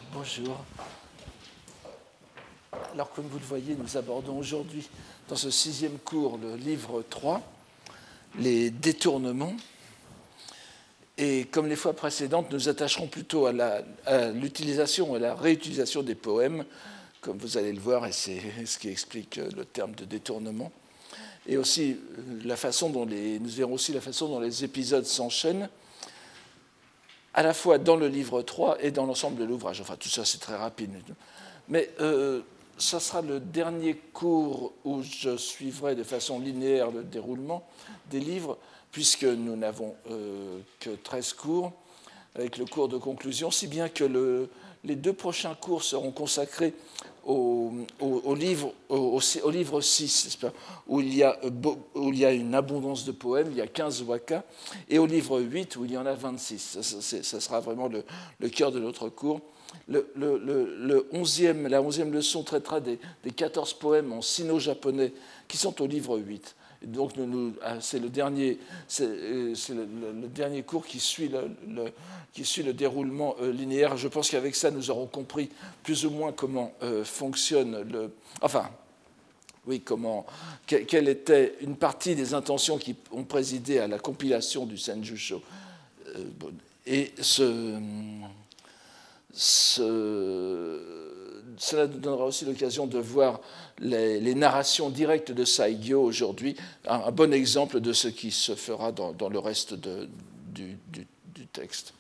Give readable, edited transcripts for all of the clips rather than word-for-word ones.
Bonjour. Alors, comme vous le voyez, nous abordons aujourd'hui, dans ce 6e cours, le livre 3, les détournements. Et comme les fois précédentes, nous nous attacherons plutôt à l'utilisation et à la réutilisation des poèmes, comme vous allez le voir, et c'est ce qui explique le terme de détournement. Et aussi, nous verrons aussi la façon dont les épisodes s'enchaînent, à la fois dans le livre 3 et dans l'ensemble de l'ouvrage. Enfin, tout ça, c'est très rapide. Mais ça sera le dernier cours où je suivrai de façon linéaire le déroulement des livres, puisque nous n'avons que 13 cours, avec le cours de conclusion, si bien que les 2 prochains cours seront consacrés au livre 6, où il y a une abondance de poèmes, il y a 15 wakas, et au livre 8, où il y en a 26. Ça sera vraiment le cœur de notre cours. La 11e leçon traitera des 14 poèmes en sino-japonais qui sont au livre 8. Et donc, c'est le dernier cours qui suit le déroulement linéaire. Je pense qu'avec ça, nous aurons compris plus ou moins comment fonctionne quelle était une partie des intentions qui ont présidé à la compilation du Senjusho. Et cela nous donnera aussi l'occasion de voir les narrations directes de Saigyo aujourd'hui, un bon exemple de ce qui se fera dans le reste du texte.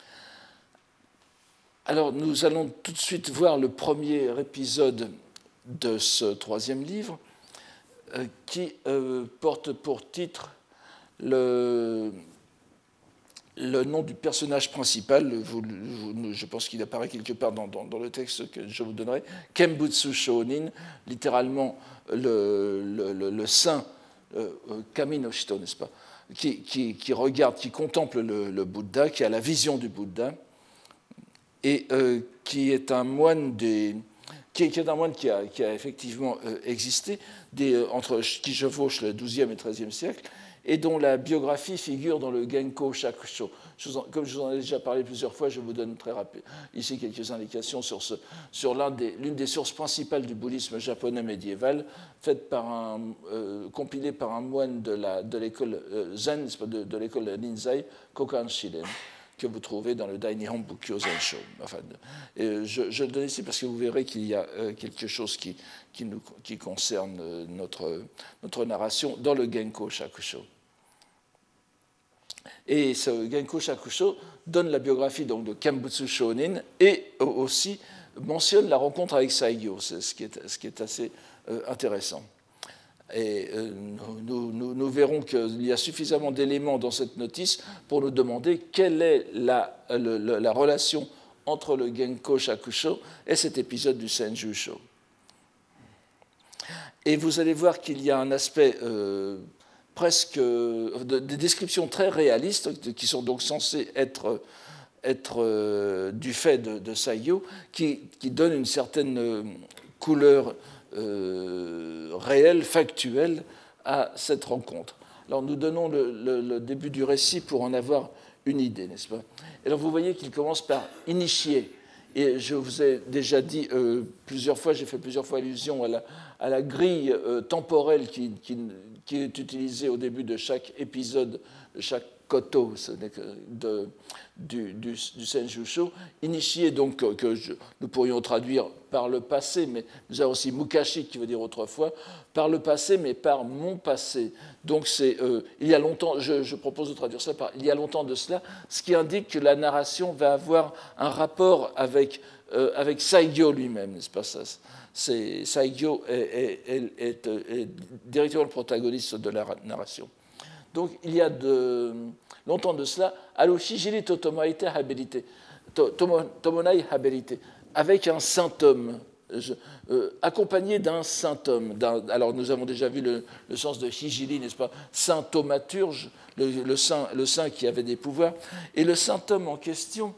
Alors, nous allons tout de suite voir le premier épisode de ce 3e livre, qui porte pour titre le nom du personnage principal. Je pense qu'il apparaît quelque part dans le texte que je vous donnerai, Kembutsu Shōnin, littéralement le saint Kami no Shito, n'est-ce pas, qui regarde, qui contemple le Bouddha, qui a la vision du Bouddha, et qui est un moine qui a effectivement existé, qui chevauche le XIIe et XIIIe siècle, et dont la biographie figure dans le Genko Shakusho. Comme je vous en ai déjà parlé plusieurs fois, je vous donne très rapide ici quelques indications sur l'une des sources principales du bouddhisme japonais médiéval, compilée par un moine de l'école Zen, de l'école Ninzai, Kokan Shiren, que vous trouvez dans le Dainihon Bukkyo Zensho. Enfin, je le donne ici parce que vous verrez qu'il y a quelque chose qui concerne notre narration dans le Genko Shakusho. Et ce Genko Shakusho donne la biographie donc, de Kembutsu Shōnin et aussi mentionne la rencontre avec Saigyo, ce qui est assez intéressant. Et nous verrons qu'il y a suffisamment d'éléments dans cette notice pour nous demander quelle est la relation entre le Genko Shakusho et cet épisode du Senjusho. Et vous allez voir qu'il y a un aspect des descriptions très réalistes, qui sont donc censées être du fait de Saigyo, qui donnent une certaine couleur réelle, factuelle à cette rencontre. Alors nous donnons le début du récit pour en avoir une idée, n'est-ce pas? Et alors vous voyez qu'il commence par initier. Et je vous ai déjà dit plusieurs fois, j'ai fait plusieurs fois allusion à la grille temporelle qui est utilisée au début de chaque épisode, de chaque koto du Senjusho. Initié, donc, nous pourrions traduire par le passé, mais nous avons aussi mukashi, qui veut dire autrefois, par le passé, mais par mon passé. Donc, il y a longtemps, je propose de traduire ça par il y a longtemps de cela, ce qui indique que la narration va avoir un rapport avec Saigyo lui-même, n'est-ce pas ça? Saigyo est directement le protagoniste de la narration. Donc, il y a longtemps de cela, Allo Shijiri Totomaite Habilité, Tomonai Habilité, avec un saint homme, accompagné d'un saint homme. Alors, nous avons déjà vu le sens de Shijiri, n'est-ce pas? Saint thaumaturge, le saint qui avait des pouvoirs. Et le saint homme en question,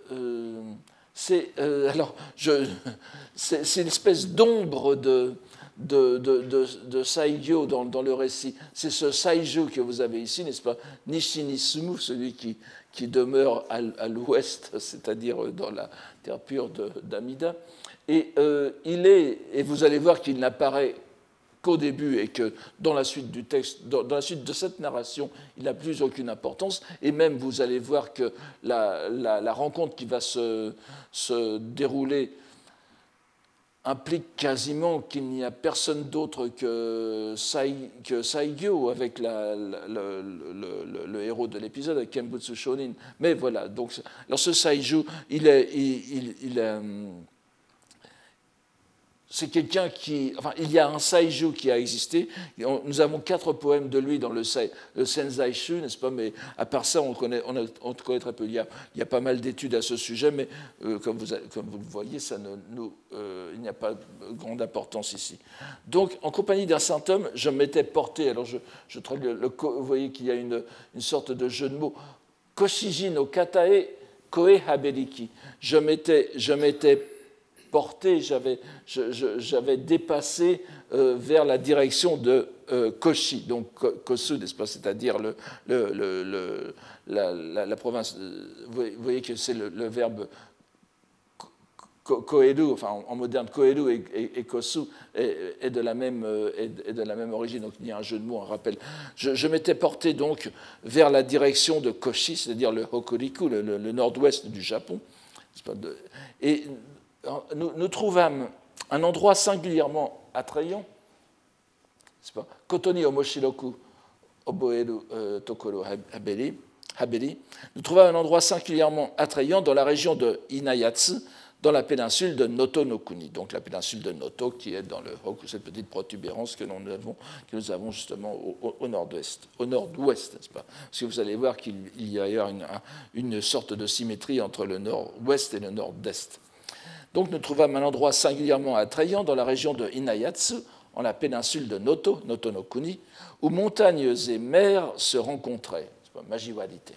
c'est une espèce d'ombre de Saigyo dans le récit. C'est ce Saiju que vous avez ici, n'est-ce pas? Nishinisumu, celui qui demeure à l'ouest, c'est-à-dire dans la terre pure d'Amida. Et et vous allez voir qu'il n'apparaît qu'au début et que dans la suite du texte, dans la suite de cette narration, il n'a plus aucune importance. Et même, vous allez voir que la rencontre qui va se dérouler implique quasiment qu'il n'y a personne d'autre que Saigyo avec le héros de l'épisode, avec Kembutsu Shonin. Mais voilà, donc, alors ce Saiju, c'est quelqu'un il y a un Saiju qui a existé. Nous avons 4 poèmes de lui dans le Senzaishu, n'est-ce pas? Mais à part ça, on connaît très peu. Il y a pas mal d'études à ce sujet, mais comme vous le voyez, il n'y a pas grande importance ici. Donc, en compagnie d'un saint homme, je m'étais porté. Alors, je traduis vous voyez qu'il y a une sorte de jeu de mots. Koshiji no katae koe haberiki. Je m'étais porté, j'avais dépassé vers la direction de Koshi, donc Kosu, n'est-ce pas, c'est-à-dire la province. Vous voyez que c'est le verbe Koeru, enfin en moderne Koeru et Kosu est de la même origine, donc il y a un jeu de mots, un rappel. Je m'étais porté donc vers la direction de Koshi, c'est-à-dire le Hokuriku, le nord-ouest du Japon, et nous trouvâmes un endroit singulièrement attrayant, c'est pas Kotoni Omoshiroku Oboeru Tokoro Haberi. Nous trouvâmes un endroit singulièrement attrayant dans la région de Inayatsu, dans la péninsule de Noto no Kuni, donc la péninsule de Noto qui est dans le Hoku, cette petite protubérance que nous avons justement au nord-ouest, n'est-ce pas? Parce que vous allez voir qu'il y a ailleurs une sorte de symétrie entre le nord-ouest et le nord-est. Donc nous trouvâmes un endroit singulièrement attrayant dans la région de Inayatsu, en la péninsule de Noto no Kuni, où montagnes et mers se rencontraient. C'est pas Majiwarite.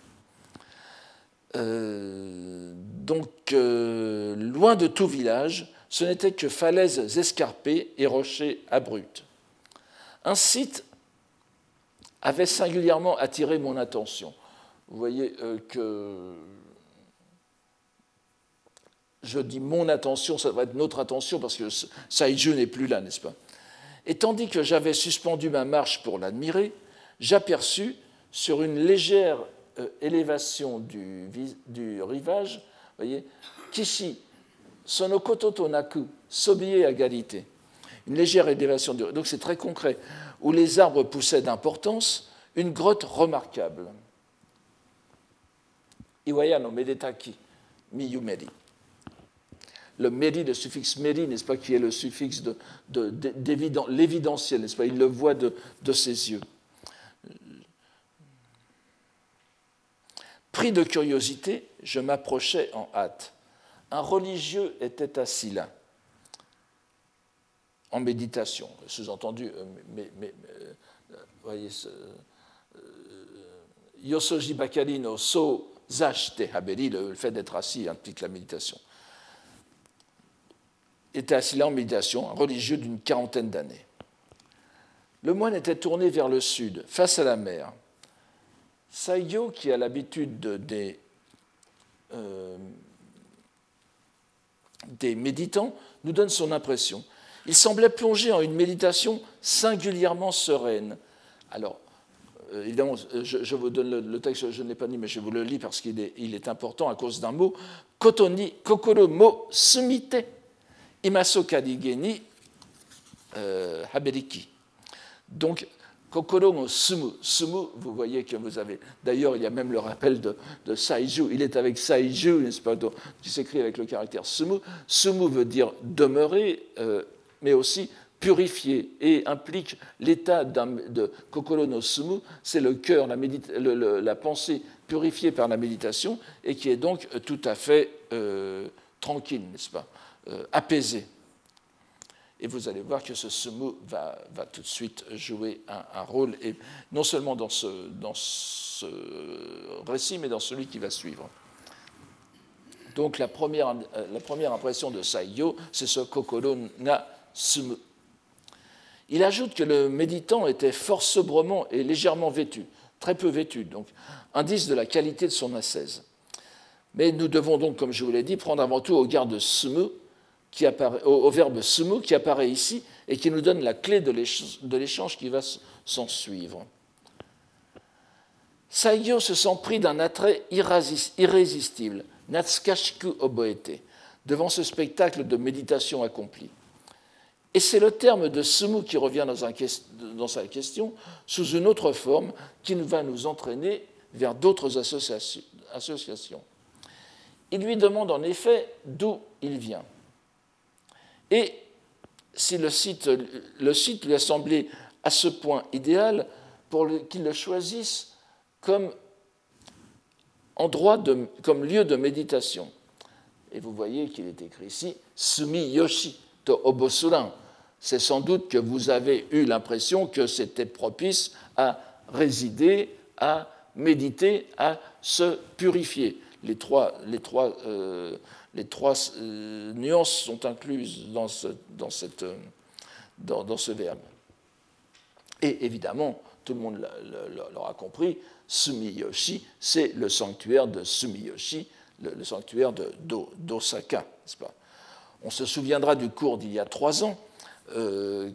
Loin de tout village, ce n'était que falaises escarpées et rochers abrupts. Un site avait singulièrement attiré mon attention. Vous voyez que je dis mon attention, ça va être notre attention parce que Saiju n'est plus là, n'est-ce pas? Et tandis que j'avais suspendu ma marche pour l'admirer, j'aperçus sur une légère élévation du rivage, vous voyez, Kishi, sono koto to naku, sobie agarite. Une légère élévation du rivage, donc c'est très concret, où les arbres poussaient d'importance, une grotte remarquable. Iwaya no medetaki, miyumeri. Le méri, le suffixe méri, n'est-ce pas, qui est le suffixe l'évidentiel, n'est-ce pas, il le voit de ses yeux. Pris de curiosité, je m'approchai en hâte. Un religieux était assis là, en méditation, sous-entendu, voyez, Yosoji Bakari no So Zashite Haberi, le fait d'être assis implique la méditation. Était assis là en méditation, un religieux d'une 40aine d'années. Le moine était tourné vers le sud, face à la mer. Saigyo, qui a l'habitude des méditants, nous donne son impression. Il semblait plongé en une méditation singulièrement sereine. Alors, évidemment, je vous donne le texte, je ne l'ai pas dit, mais je vous le lis parce qu'il est important à cause d'un mot. Kotoni kokoro mo sumite imaso karigeni haberiki. Donc, kokoro mo sumu. Sumu, vous voyez que vous avez. D'ailleurs, il y a même le rappel de Saiju. Il est avec Saiju, n'est-ce pas, qui s'écrit avec le caractère sumu. Sumu veut dire demeurer, mais aussi purifier, et implique l'état de kokoro no sumu, c'est le cœur, la pensée purifiée par la méditation, et qui est donc tout à fait tranquille, n'est-ce pas, apaisée. Et vous allez voir que ce sumu va tout de suite jouer un rôle, et non seulement dans ce récit, mais dans celui qui va suivre. Donc la première impression de Saigyo, c'est ce kokoro na sumu. Il ajoute que le méditant était fort sobrement et légèrement vêtu, très peu vêtu, donc indice de la qualité de son ascèse. Mais nous devons donc, comme je vous l'ai dit, prendre avant tout au regard de sumu, au verbe sumu qui apparaît ici et qui nous donne la clé de l'échange qui va s'en suivre. Saigyo se sent pris d'un attrait irrésistible, Natsukashiku oboete, devant ce spectacle de méditation accomplie. Et c'est le terme de sumu qui revient dans sa question sous une autre forme qui va nous entraîner vers d'autres associations. Il lui demande en effet d'où il vient. Et si le site lui a semblé à ce point idéal pour qu'il le choisisse comme comme lieu de méditation. Et vous voyez qu'il est écrit ici Sumi Yoshi to Obosuran. C'est sans doute que vous avez eu l'impression que c'était propice à résider, à méditer, à se purifier. Les trois nuances sont incluses dans ce verbe. Et évidemment, tout le monde l'aura compris, Sumiyoshi, c'est le sanctuaire de Sumiyoshi, le sanctuaire d'Osaka, n'est-ce pas ? On se souviendra du cours d'il y a 3 ans, où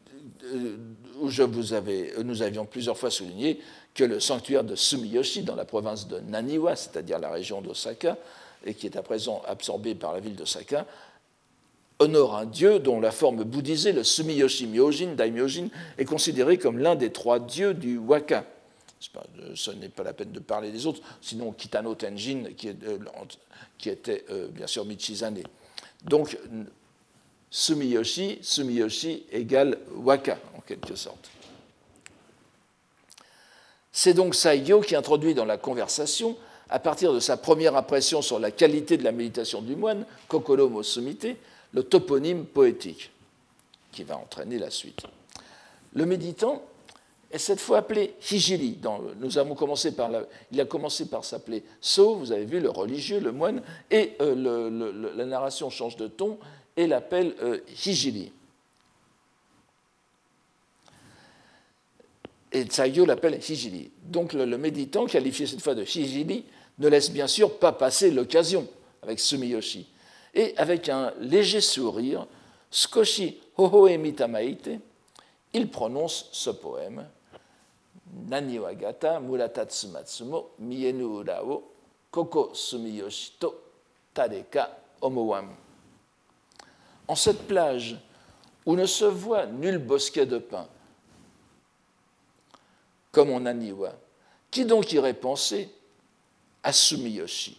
nous avions plusieurs fois souligné que le sanctuaire de Sumiyoshi, dans la province de Naniwa, c'est-à-dire la région d'Osaka, et qui est à présent absorbée par la ville d'Osaka, honore un dieu dont la forme bouddhisée, le Sumiyoshi Myojin, Daimyojin, est considéré comme l'un des 3 dieux du waka. Ce n'est pas la peine de parler des autres, sinon Kitano Tenjin, qui était bien sûr Michizane. Donc, Sumiyoshi égale waka, en quelque sorte. C'est donc Saigyo qui introduit dans la conversation, à partir de sa première impression sur la qualité de la méditation du moine, Kokoro mo Sumite, le toponyme poétique, qui va entraîner la suite. Le méditant est cette fois appelé Hijiri. Il a commencé par s'appeler So, vous avez vu, le religieux, le moine, et la narration change de ton et l'appelle Hijiri. Et Saigyo l'appelle Hijiri. Donc le méditant, qualifié cette fois de Hijiri, ne laisse bien sûr pas passer l'occasion avec Sumiyoshi. Et avec un léger sourire, Skoshi hohoemi tamaite, il prononce ce poème Nani wa gata muratatsu matsumo mienu ura wo koko Sumiyoshi to tareka omowam. En cette plage où ne se voit nul bosquet de pins, comme en Naniwa, qui donc irait penser à Sumiyoshi?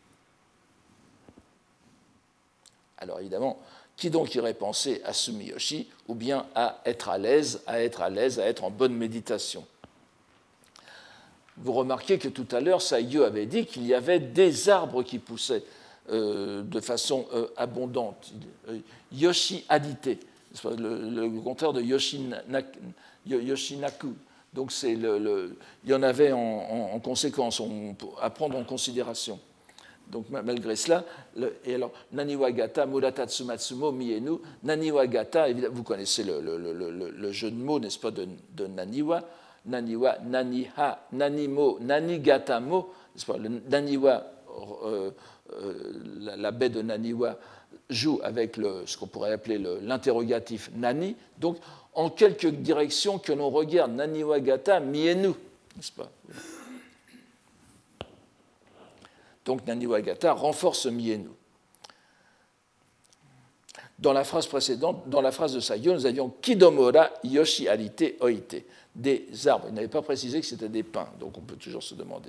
Alors évidemment, qui donc irait penser à Sumiyoshi ou bien à être à l'aise, à être en bonne méditation? Vous remarquez que tout à l'heure, Saigyo avait dit qu'il y avait des arbres qui poussaient de façon abondante. Yoshi adite, le contraire de Yoshinaku. Donc il y en avait en conséquence, à prendre en considération. Donc malgré cela, et alors Naniwagata, Muratatsu Matsumo, Mienu, Naniwagata, vous connaissez le jeu de mots, n'est-ce pas, de Naniwa, Naniwa, Naniha, Nanimo, Nanigatamo, n'est-ce pas, le Naniwa, la baie de Naniwa joue avec ce qu'on pourrait appeler l'interrogatif Nani, donc en quelque direction que l'on regarde, Naniwagata, Mienu, n'est-ce pas? Donc Naniwagata renforce Mienu. Dans la phrase précédente, dans la phrase de Saigyo, nous avions Kidomora Yoshi Arite Oite, des arbres. Il n'avait pas précisé que c'était des pins, donc on peut toujours se demander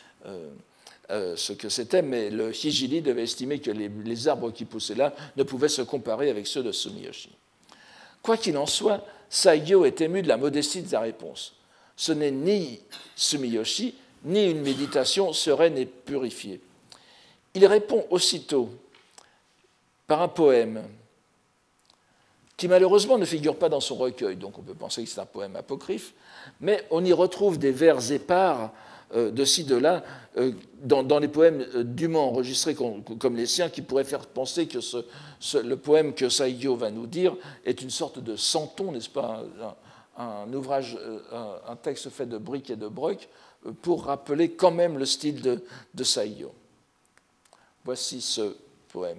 ce que c'était, mais le Hijiri devait estimer que les arbres qui poussaient là ne pouvaient se comparer avec ceux de Sumiyoshi. Quoi qu'il en soit, Saigyo est ému de la modestie de sa réponse. Ce n'est ni Sumiyoshi, ni une méditation sereine et purifiée. Il répond aussitôt par un poème qui malheureusement ne figure pas dans son recueil, donc on peut penser que c'est un poème apocryphe, mais on y retrouve des vers épars de ci, de là, dans les poèmes dûment enregistrés comme les siens, qui pourraient faire penser que le poème que Saigyo va nous dire est une sorte de santon, n'est-ce pas, un ouvrage, un texte fait de briques et de brocs, pour rappeler quand même le style de Saigyo. Voici ce poème.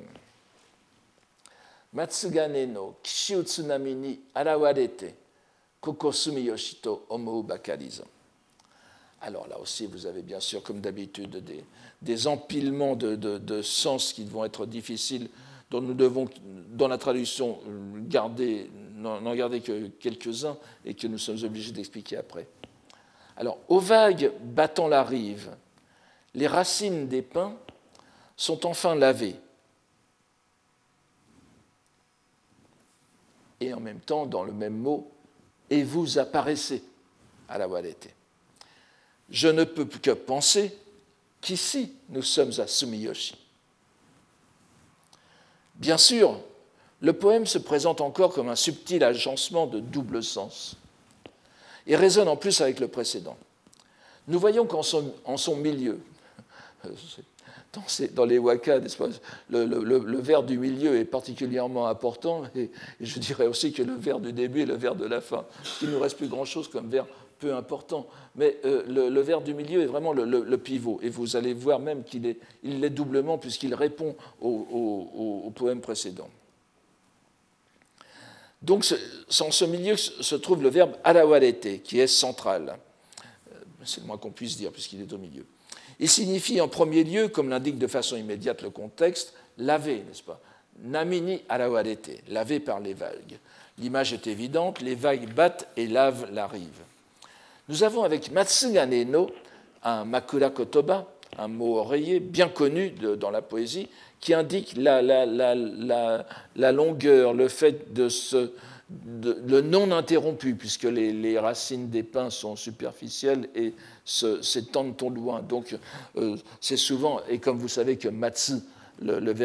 Matsugane no kishiu tsunami ni arawarete, koko sumiyoshi to omou bakari zo. Alors là aussi, vous avez bien sûr, comme d'habitude, des empilements de sens qui vont être difficiles, dont nous devons, dans la traduction, n'en garder que quelques-uns et que nous sommes obligés d'expliquer après. Alors, aux vagues battant la rive, les racines des pins sont enfin lavées. Et en même temps, dans le même mot, et vous apparaissez à la Wadete. Je ne peux que penser qu'ici, nous sommes à Sumiyoshi. Bien sûr, le poème se présente encore comme un subtil agencement de double sens et résonne en plus avec le précédent. Nous voyons qu'en son milieu, dans les wakas, le vers du milieu est particulièrement important, et je dirais aussi que le vers du début et le vers de la fin. Il ne nous reste plus grand-chose comme vers peu important, mais le vers du milieu est vraiment le pivot, et vous allez voir même qu'il l'est doublement puisqu'il répond au poème précédent. Donc, dans ce milieu se trouve le verbe arawarete, qui est central. C'est le moins qu'on puisse dire, puisqu'il est au milieu. Il signifie en premier lieu, comme l'indique de façon immédiate le contexte, laver, n'est-ce pas? Namini arawarete, lavé par les vagues. L'image est évidente, les vagues battent et lavent la rive. Nous avons avec Matsugane no un makura kotoba, un mot oreiller bien connu dans la poésie, qui indique la longueur, le fait le non interrompu, puisque les racines des pins sont superficielles et s'étendent au loin. Donc, c'est souvent, et comme vous savez que matsu, le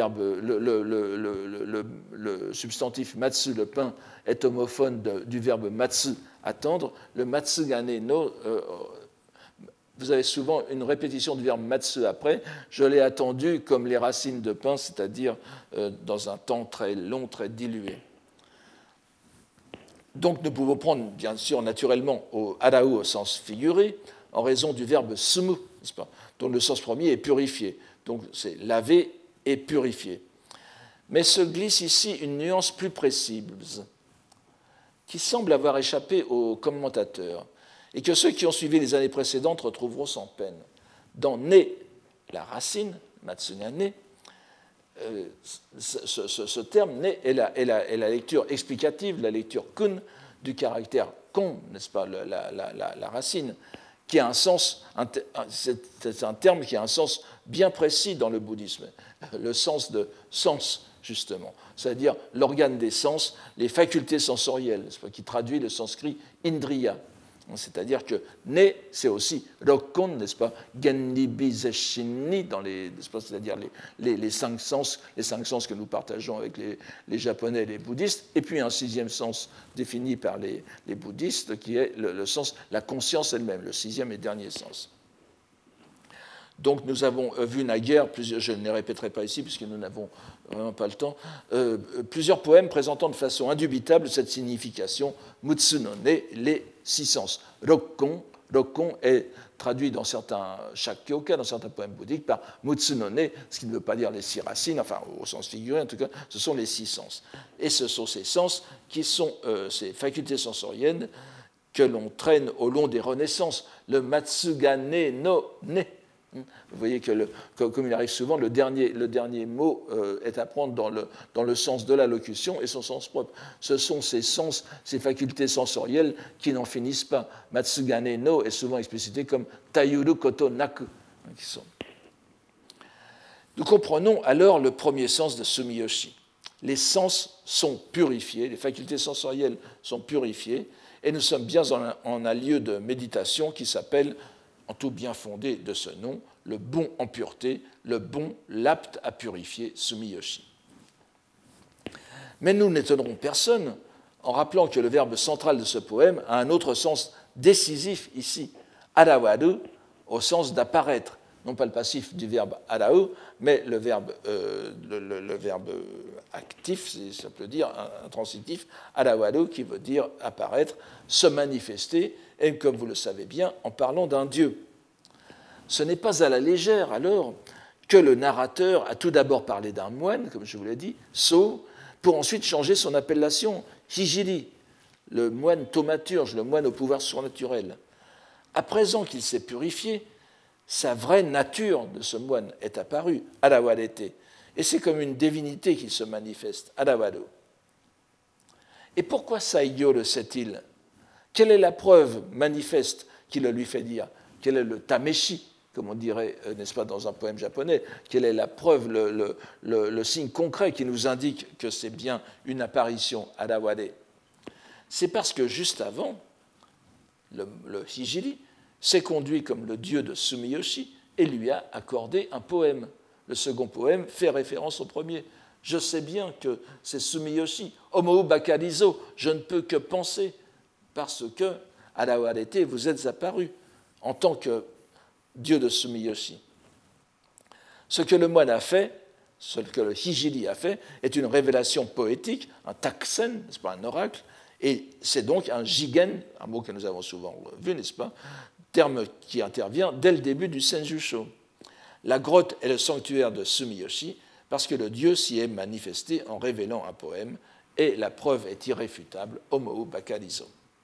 substantif matsu, le pain, est homophone du verbe matsu, attendre, le matsugane no, vous avez souvent une répétition du verbe matsu après. Je l'ai attendu comme les racines de pain, c'est-à-dire dans un temps très long, très dilué. Donc nous pouvons prendre, bien sûr, naturellement, arau au sens figuré, en raison du verbe sumu, n'est-ce pas, dont le sens premier est purifié. Donc c'est laver et purifier. Mais se glisse ici une nuance plus précise, qui semble avoir échappé aux commentateurs, et que ceux qui ont suivi les années précédentes retrouveront sans peine. Dans ne, la racine, matsugane, ce terme ne est la lecture explicative, la lecture kun du caractère kon, n'est-ce pas, la racine, qui a un sens, c'est un terme qui a un sens bien précis dans le bouddhisme, le sens de sens, justement, c'est-à-dire l'organe des sens, les facultés sensorielles, n'est-ce pas, qui traduit le sanskrit indriya. C'est-à-dire que ne, c'est aussi rokkon, n'est-ce pas, genribi zeshinni, c'est-à-dire les cinq sens que nous partageons avec les Japonais et les bouddhistes, et puis un sixième sens défini par les bouddhistes, qui est le sens, la conscience elle-même, le sixième et dernier sens. Donc nous avons vu naguère, je ne les répéterai pas ici puisque nous n'avons vraiment pas le temps, plusieurs poèmes présentant de façon indubitable cette signification, mutsu no ne, les six sens. Rokkon est traduit dans certains shakkyoka, dans certains poèmes bouddhiques, par mutsu no ne, ce qui ne veut pas dire les six racines, enfin au sens figuré en tout cas, ce sont les six sens. Et ce sont ces sens qui sont ces facultés sensorielles que l'on traîne au long des renaissances. Le matsugane no ne. Vous voyez que, comme il arrive souvent, le dernier mot est à prendre dans le sens de la locution et son sens propre. Ce sont ces sens, ces facultés sensorielles qui n'en finissent pas. Matsugane no est souvent explicité comme tayuru koto naku. Nous comprenons alors le premier sens de Sumiyoshi. Les sens sont purifiés, les facultés sensorielles sont purifiées, et nous sommes bien en un lieu de méditation qui s'appelle, en tout bien fondé de ce nom, le bon en pureté, le bon, l'apte à purifier, Sumiyoshi. Mais nous n'étonnerons personne en rappelant que le verbe central de ce poème a un autre sens décisif ici, arawaru, au sens d'apparaître, non pas le passif du verbe arau, mais le verbe actif, si ça peut dire, un transitif, arawado, qui veut dire apparaître, se manifester, et comme vous le savez bien, en parlant d'un dieu. Ce n'est pas à la légère, alors, que le narrateur a tout d'abord parlé d'un moine, comme je vous l'ai dit, So, pour ensuite changer son appellation, Hijiri, le moine thaumaturge, le moine au pouvoir surnaturel. À présent qu'il s'est purifié, sa vraie nature de ce moine est apparue, Arawadete, et c'est comme une divinité qui se manifeste, Arawado. Et pourquoi Saigyo le sait-il? Quelle est la preuve manifeste qui le lui fait dire? Quel est le tameshi, comme on dirait, n'est-ce pas, dans un poème japonais? Quelle est la preuve, le signe concret qui nous indique que c'est bien une apparition, Arawade? C'est parce que juste avant, le Hijiri s'est conduit comme le dieu de Sumiyoshi et lui a accordé un poème. Le second poème fait référence au premier. Je sais bien que c'est Sumiyoshi, Homo Bakarizo, je ne peux que penser, parce que, Arawadete, vous êtes apparu en tant que dieu de Sumiyoshi. Ce que le moine a fait, ce que le Hijiri a fait, est une révélation poétique, un taksen, n'est-ce pas, un oracle, et c'est donc un jigen, un mot que nous avons souvent vu, n'est-ce pas, terme qui intervient dès le début du Senjusho. La grotte est le sanctuaire de Sumiyoshi parce que le dieu s'y est manifesté en révélant un poème, et la preuve est irréfutable, Homo Bakarizo.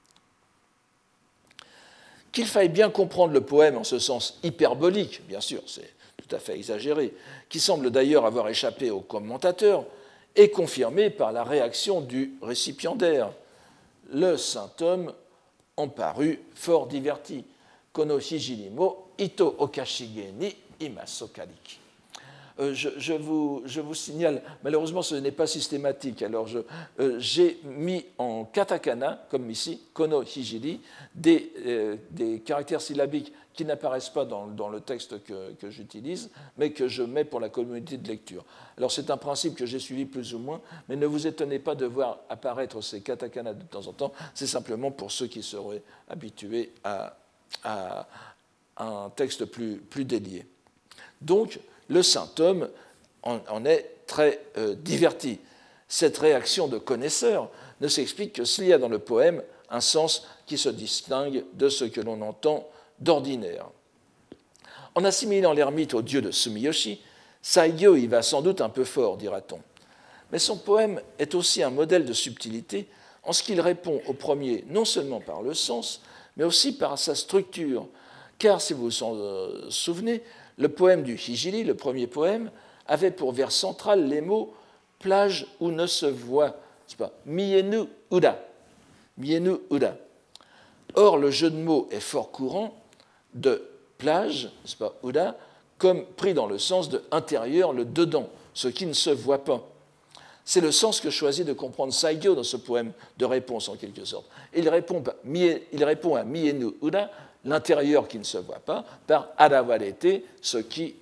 Qu'il faille bien comprendre le poème en ce sens hyperbolique, bien sûr, c'est tout à fait exagéré, qui semble d'ailleurs avoir échappé aux commentateurs, est confirmé par la réaction du récipiendaire. Le saint homme en parut fort diverti. Kono hijiri mo ito okashige ni imaso kariki. Je vous signale, malheureusement ce n'est pas systématique, alors j'ai mis en katakana, comme ici, kono hijiri, des caractères syllabiques qui n'apparaissent pas dans le texte que j'utilise, mais que je mets pour la communauté de lecture. Alors c'est un principe que j'ai suivi plus ou moins, mais ne vous étonnez pas de voir apparaître ces katakana de temps en temps, c'est simplement pour ceux qui seraient habitués à un texte plus délié. Donc, le saint homme en est très diverti. Cette réaction de connaisseur ne s'explique que s'il y a dans le poème un sens qui se distingue de ce que l'on entend d'ordinaire. En assimilant l'ermite au dieu de Sumiyoshi, Saigyo y va sans doute un peu fort, dira-t-on. Mais son poème est aussi un modèle de subtilité en ce qu'il répond au premier non seulement par le sens, mais aussi par sa structure. Car, si vous vous en souvenez, le poème du Hijiri, le premier poème, avait pour vers central les mots « plage où ne se voit », c'est pas « mienu uda ». Mienu uda. Or, le jeu de mots est fort courant de plage, c'est pas uda, comme pris dans le sens de intérieur, le dedans, ce qui ne se voit pas. C'est le sens que choisit de comprendre Saigyo dans ce poème de réponse, en quelque sorte. Il répond à mienu uda, l'intérieur qui ne se voit pas, par arawarete, ce qui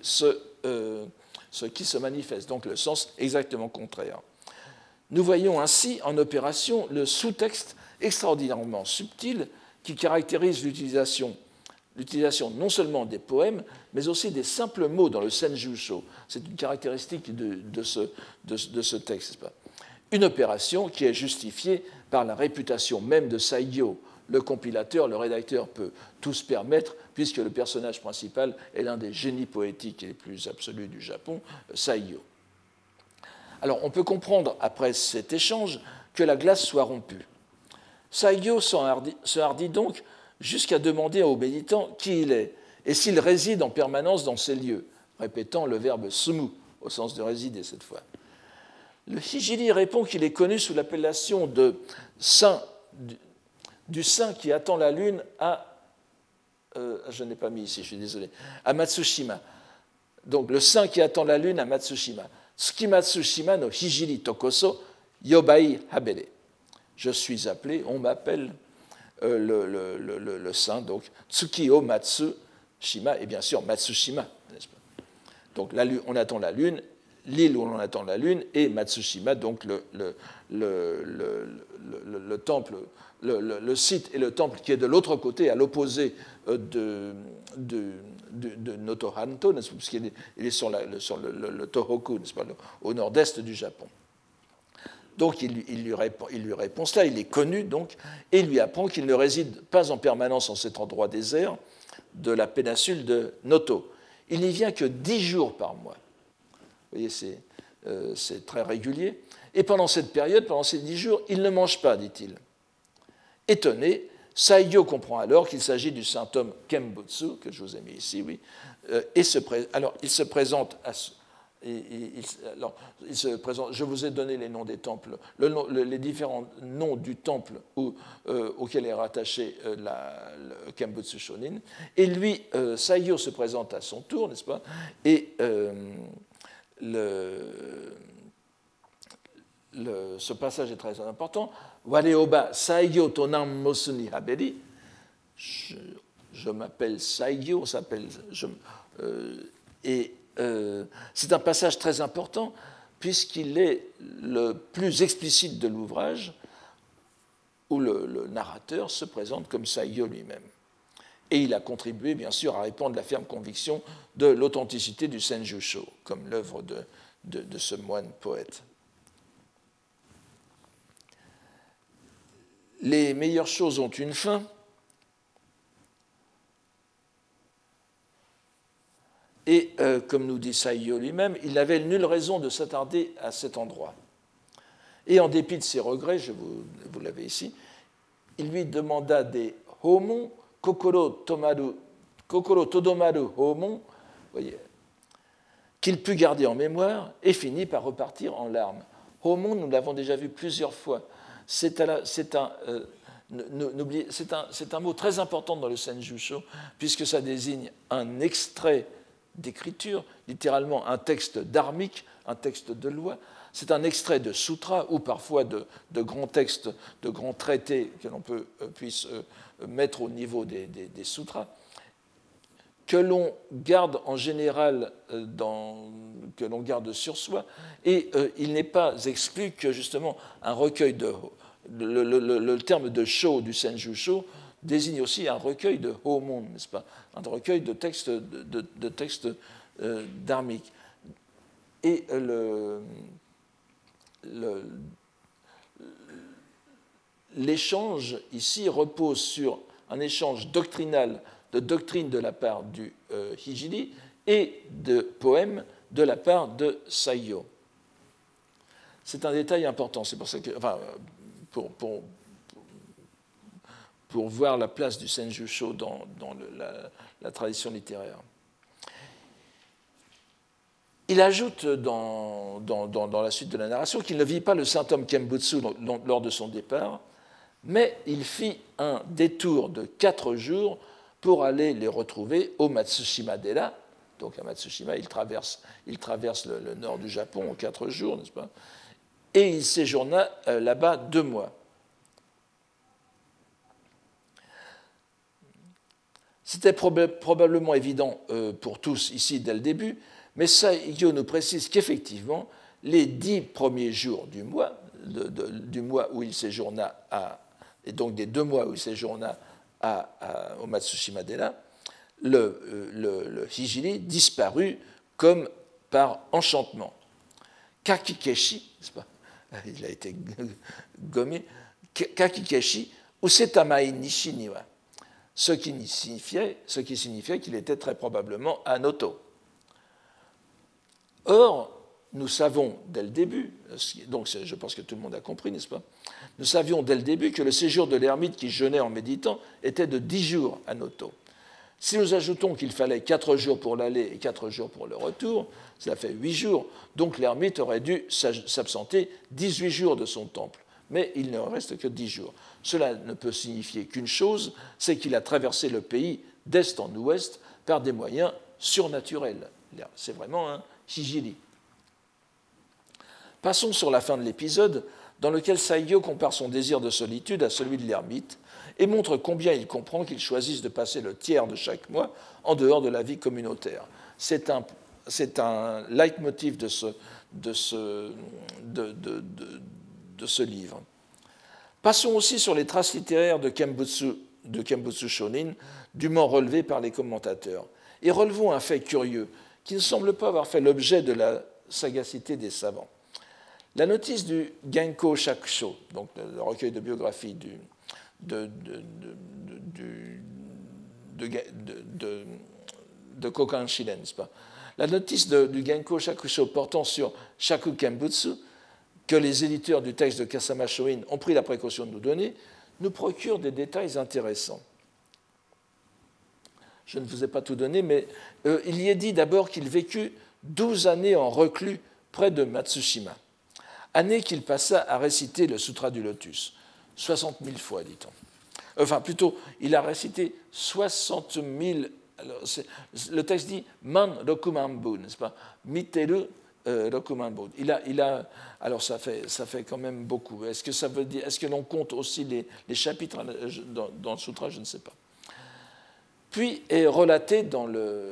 se manifeste, donc le sens exactement contraire. Nous voyons ainsi en opération le sous-texte extraordinairement subtil qui caractérise l'utilisation non seulement des poèmes, mais aussi des simples mots dans le Senjusho. C'est une caractéristique de ce texte. Une opération qui est justifiée par la réputation même de Saigyo. Le compilateur, le rédacteur peut tout se permettre, puisque le personnage principal est l'un des génies poétiques les plus absolus du Japon, Saigyo. Alors, on peut comprendre, après cet échange, que la glace soit rompue. Saigyo se hardit donc jusqu'à demander au méditant qui il est, et s'il réside en permanence dans ces lieux, répétant le verbe sumu, au sens de résider cette fois. Le Hijiri répond qu'il est connu sous l'appellation de saint, du saint qui attend la lune à... je n'ai pas mis ici, je suis désolé. À Matsushima. Donc, le saint qui attend la lune à Matsushima. Tsuki Matsushima no Hijiri Tokoso Yobai Habere. Je suis appelé, on m'appelle le saint, donc Tsuki o Matsushima, et bien sûr Matsushima, n'est-ce pas? Donc, on attend la lune, l'île où l'on attend la lune, et Matsushima, donc le temple, le site et le temple qui est de l'autre côté, à l'opposé de Noto Hanto, puisqu'il est sur le Tohoku, n'est-ce pas, au nord-est du Japon. Donc il lui répond cela, il est connu donc, et il lui apprend qu'il ne réside pas en permanence en cet endroit désert de la péninsule de Noto. Il n'y vient que 10 jours par mois. Vous voyez, c'est très régulier. Et pendant cette période, pendant ces 10 jours, il ne mange pas, dit-il. Étonné, Saigyo comprend alors qu'il s'agit du saint homme Kembutsu, que je vous ai mis ici, oui. Alors, il se présente je vous ai donné les noms des temples, les différents noms du temple auquel est rattaché le Kembutsu Shonin. Et lui, Saigyo se présente à son tour, n'est-ce pas? Et ce passage est très important. Wareoba Saigyo Tonan Mosu ni Haberi. Je m'appelle Saigyo, c'est un passage très important puisqu'il est le plus explicite de l'ouvrage où le narrateur se présente comme Saigyo lui-même. Et il a contribué, bien sûr, à répandre la ferme conviction de l'authenticité du Senjusho, comme l'œuvre de ce moine poète. Les meilleures choses ont une fin. Et comme nous dit Saigyo lui-même, il n'avait nulle raison de s'attarder à cet endroit. Et en dépit de ses regrets, vous l'avez ici, il lui demanda des homon, kokoro todomaru homon, voyez, qu'il put garder en mémoire et finit par repartir en larmes. Homon, nous l'avons déjà vu plusieurs fois. C'est un mot très important dans le Senjusho, puisque ça désigne un extrait d'écriture, littéralement un texte dharmique, un texte de loi. C'est un extrait de sutra ou parfois de grands textes, de grands traités que l'on puisse mettre au niveau des sutras, que l'on garde en général, que l'on garde sur soi, et il n'est pas exclu que justement un recueil le terme de sho du Senjusho désigne aussi un recueil de homon, n'est-ce pas, un recueil de textes dharmiques. Et l'échange ici repose sur un échange doctrinal de doctrine de la part du Hijiri et de poèmes de la part de Saigyo. C'est un détail important, c'est pour ça que, pour voir la place du Senjusho dans la tradition littéraire. Il ajoute dans la suite de la narration qu'il ne vit pas le saint homme Kembutsu lors de son départ, mais il fit un détour de 4 jours pour aller les retrouver au Matsushima-dera. Donc à Matsushima, il traverse le nord du Japon en 4 jours, n'est-ce pas? Et il séjourna là-bas 2 mois. C'était probablement évident pour tous ici dès le début, mais Saigyo nous précise qu'effectivement, les 10 premiers jours du mois, du mois où il séjourna et donc des 2 mois où il séjourna au Matsushima-dera, le Hijiri disparut comme par enchantement. Kakikeshi, n'est-ce pas? Il a été gommé. Kakikeshi, usetamai nishi niwa. Ce qui signifiait qu'il était très probablement à Noto. Or, nous savons dès le début, donc je pense que tout le monde a compris, n'est-ce pas? Nous savions dès le début que le séjour de l'ermite qui jeûnait en méditant était de 10 jours à Noto. Si nous ajoutons qu'il fallait 4 jours pour l'aller et 4 jours pour le retour, cela fait 8 jours, donc l'ermite aurait dû s'absenter 18 jours de son temple. Mais il ne reste que 10 jours. Cela ne peut signifier qu'une chose, c'est qu'il a traversé le pays d'est en ouest par des moyens surnaturels. C'est vraiment un Hijiri. Passons sur la fin de l'épisode, dans lequel Saigyo compare son désir de solitude à celui de l'ermite et montre combien il comprend qu'il choisisse de passer le tiers de chaque mois en dehors de la vie communautaire. C'est un leitmotiv de ce livre. Passons aussi sur les traces littéraires de Kembutsu Shonin, dûment relevées par les commentateurs. Et relevons un fait curieux, qui ne semble pas avoir fait l'objet de la sagacité des savants. La notice du Genko Shakusho, donc le recueil de biographie de Kokan Shilen, n'est-ce pas ? La notice du Genko Shakusho portant sur Shaku Kembutsu, que les éditeurs du texte de Kasama Shoin ont pris la précaution de nous donner, nous procure des détails intéressants. Je ne vous ai pas tout donné, mais il y est dit d'abord qu'il vécut 12 années en reclus près de Matsushima, année qu'il passa à réciter le Sutra du Lotus, 60 000 fois, dit-on. Enfin, plutôt, il a récité 60 000. Alors, le texte dit Man Rokumanbu, n'est-ce pas ? Miteru Rokumanbu. Alors, ça fait quand même beaucoup. Est-ce que ça veut dire, est-ce que l'on compte aussi les chapitres dans le Sutra ? Je ne sais pas. Puis est relaté dans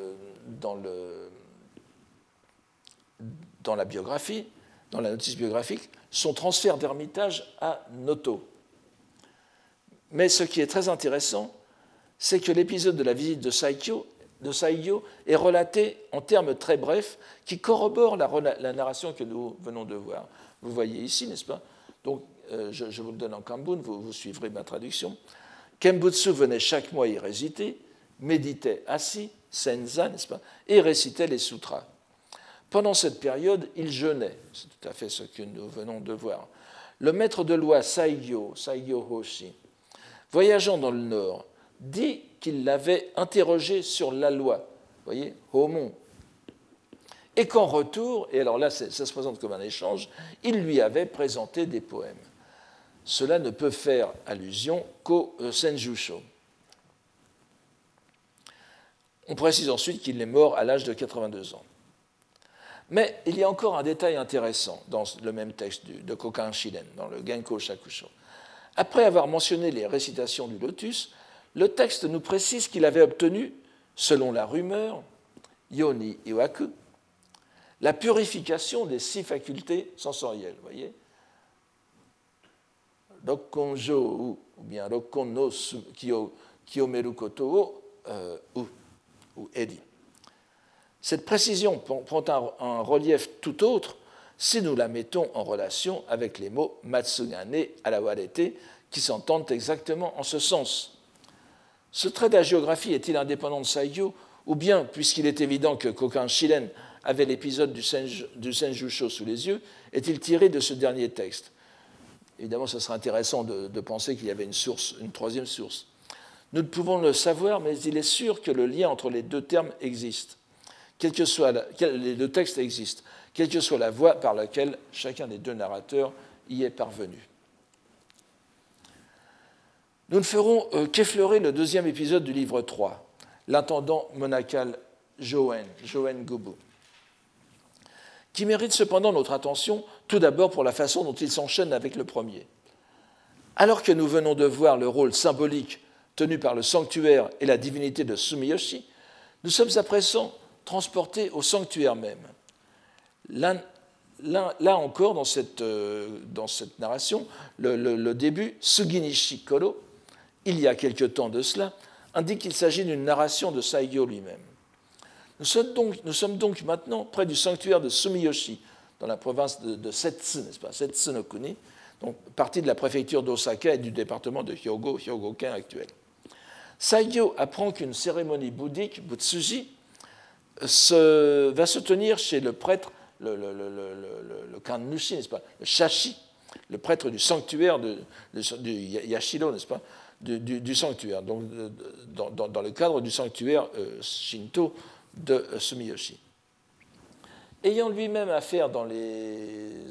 la biographie, dans la notice biographique, son transfert d'ermitage à Noto. Mais ce qui est très intéressant, c'est que l'épisode de la visite de Saigyo est relaté en termes très brefs qui corroborent la narration que nous venons de voir. Vous voyez ici, n'est-ce pas ? Donc, je vous le donne en Kambun, vous suivrez ma traduction. Kembutsu venait chaque mois y résider, méditait assis, senza, n'est-ce pas, et récitait les sutras. Pendant cette période, il jeûnait, c'est tout à fait ce que nous venons de voir. Le maître de loi Saigyo Hoshi, voyageant dans le nord, dit qu'il l'avait interrogé sur la loi, vous voyez, Homon, et qu'en retour, et alors là ça se présente comme un échange, il lui avait présenté des poèmes. Cela ne peut faire allusion qu'au Senjusho. On précise ensuite qu'il est mort à l'âge de 82 ans. Mais il y a encore un détail intéressant dans le même texte de Kokan Shilen, dans le Genko Shakusho. Après avoir mentionné les récitations du lotus, le texte nous précise qu'il avait obtenu, selon la rumeur, Yoni Iwaku, la purification des 6 facultés sensorielles. Vous voyez, Rokkonjo ou bien Rokkon no Kiyomeru Koto ou Eri. Cette précision prend un relief tout autre si nous la mettons en relation avec les mots Matsugane Arawarete qui s'entendent exactement en ce sens. Ce trait d'hagiographie est-il indépendant de Saigyo ou bien, puisqu'il est évident que Kokan Shilen avait l'épisode du Senjusho sous les yeux, est-il tiré de ce dernier texte ? Évidemment, ce serait intéressant de penser qu'il y avait une troisième source. Nous ne pouvons le savoir, mais il est sûr que le lien entre les deux termes existe. Les deux textes existent, quelle que soit la voie par laquelle chacun des deux narrateurs y est parvenu. Nous ne ferons qu'effleurer le deuxième épisode du livre 3, l'intendant monacal Joen Gubu, qui mérite cependant notre attention, tout d'abord pour la façon dont il s'enchaîne avec le premier. Alors que nous venons de voir le rôle symbolique tenu par le sanctuaire et la divinité de Sumiyoshi, nous sommes à présent transportés au sanctuaire même. Là encore, dans cette narration, le début, Suginishi Koro, il y a quelque temps de cela, indique qu'il s'agit d'une narration de Saigyo lui-même. Nous sommes donc maintenant près du sanctuaire de Sumiyoshi, dans la province de Setsu, n'est-ce pas, Setsu no Kuni, donc partie de la préfecture d'Osaka et du département de Hyogo-ken actuel. Saigyo apprend qu'une cérémonie bouddhique, Butsuji, va se tenir chez le prêtre, le kannushi, n'est-ce pas, le shashi, le prêtre du sanctuaire du yashiro, n'est-ce pas, du sanctuaire, donc dans le cadre du sanctuaire shinto de Sumiyoshi. Ayant lui-même affaire dans les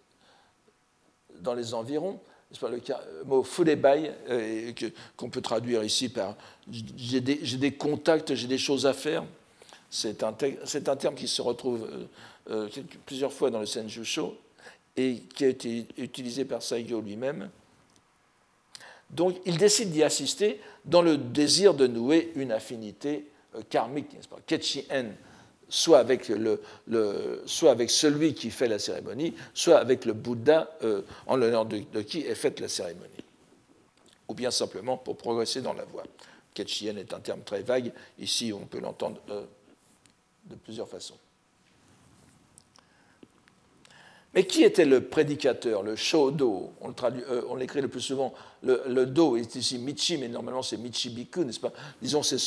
environs, le mot furebai, qu'on peut traduire ici par j'ai des contacts, j'ai des choses à faire, c'est un terme qui se retrouve plusieurs fois dans le Senjusho et qui a été utilisé par Saigyo lui-même. Donc il décide d'y assister dans le désir de nouer une affinité karmique, n'est-ce pas, Ketchi-en, soit avec, soit avec celui qui fait la cérémonie, soit avec le Bouddha en l'honneur de qui est faite la cérémonie. Ou bien simplement pour progresser dans la voie. Ketchien est un terme très vague. Ici, on peut l'entendre de plusieurs façons. Mais qui était le prédicateur, le Shodo? On l'écrit le plus souvent. Le Do est ici Michi, mais normalement c'est Michibiku, n'est-ce pas? Disons, c'est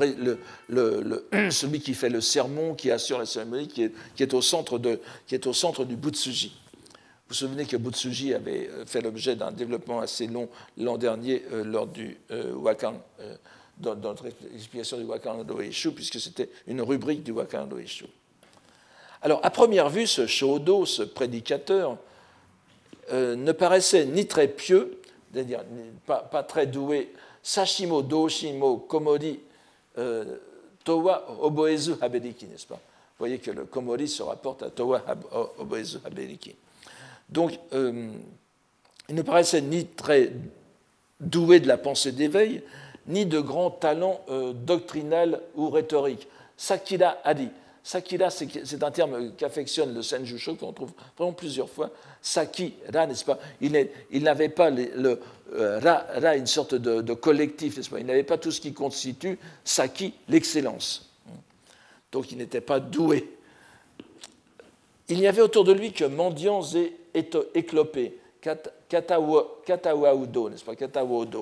celui qui fait le sermon, qui assure la cérémonie, qui est au centre du Butsuji. Vous vous souvenez que Butsuji avait fait l'objet d'un développement assez long l'an dernier lors du Wakan, dans notre explication du Wakan no Eishu, puisque c'était une rubrique du Wakan no Eishu. Alors, à première vue, ce Shodo, ce prédicateur, ne paraissait ni très pieux, c'est-à-dire pas très doué. Sashimo, Doshimo, Komori, Towa, Oboezu, Haberiki, n'est-ce pas? Vous voyez que le Komori se rapporte à Towa, Oboezu, Haberiki. Donc, il ne paraissait ni très doué de la pensée d'éveil, ni de grand talent doctrinal ou rhétorique. Sakira Adi. Sakira, c'est un terme qu'affectionne le Senjusho, qu'on trouve vraiment plusieurs fois. Sakira, n'est-ce pas? Il n'avait pas Ra, une sorte de collectif, n'est-ce pas? Il n'avait pas tout ce qui constitue Saki, l'excellence. Donc il n'était pas doué. Il n'y avait autour de lui que mendiants et éclopés, katawaudo, n'est-ce pas? Katawaudo.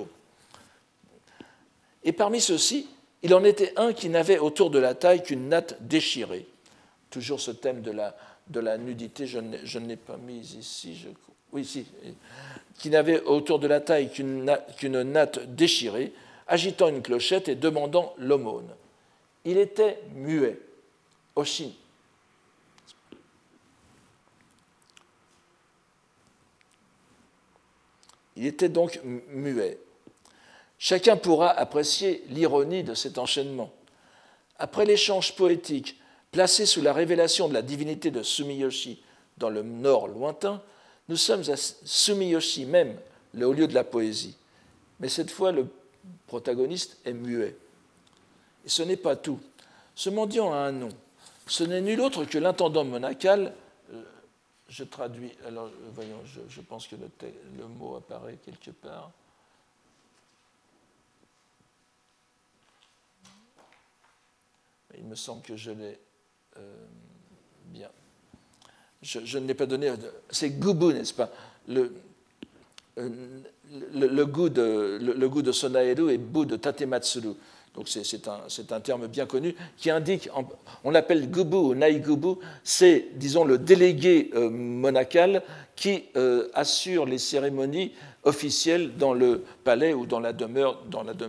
Et parmi ceux-ci, il en était un qui n'avait autour de la taille qu'une natte déchirée. Toujours ce thème de la nudité, je ne l'ai pas mis ici. Oui, si. Qui n'avait autour de la taille qu'une natte déchirée, agitant une clochette et demandant l'aumône. Il était muet. Oshin. Il était donc muet. Chacun pourra apprécier l'ironie de cet enchaînement. Après l'échange poétique, placé sous la révélation de la divinité de Sumiyoshi dans le nord lointain, nous sommes à Sumiyoshi même, le haut lieu de la poésie. Mais cette fois, le protagoniste est muet. Et ce n'est pas tout. Ce mendiant a un nom. Ce n'est nul autre que l'intendant monacal. Je traduis. Alors, voyons, je pense que le mot apparaît quelque part. Il me semble que je l'ai bien. Je ne l'ai pas donné. C'est Gubu, n'est-ce pas? Le goût de Sonaeru et Bu de Tatematsuru. Donc c'est un terme bien connu qui indique, on l'appelle Gubu ou Naigubu, c'est, disons, le délégué monacal qui assure les cérémonies officielles dans le palais ou dans la demeure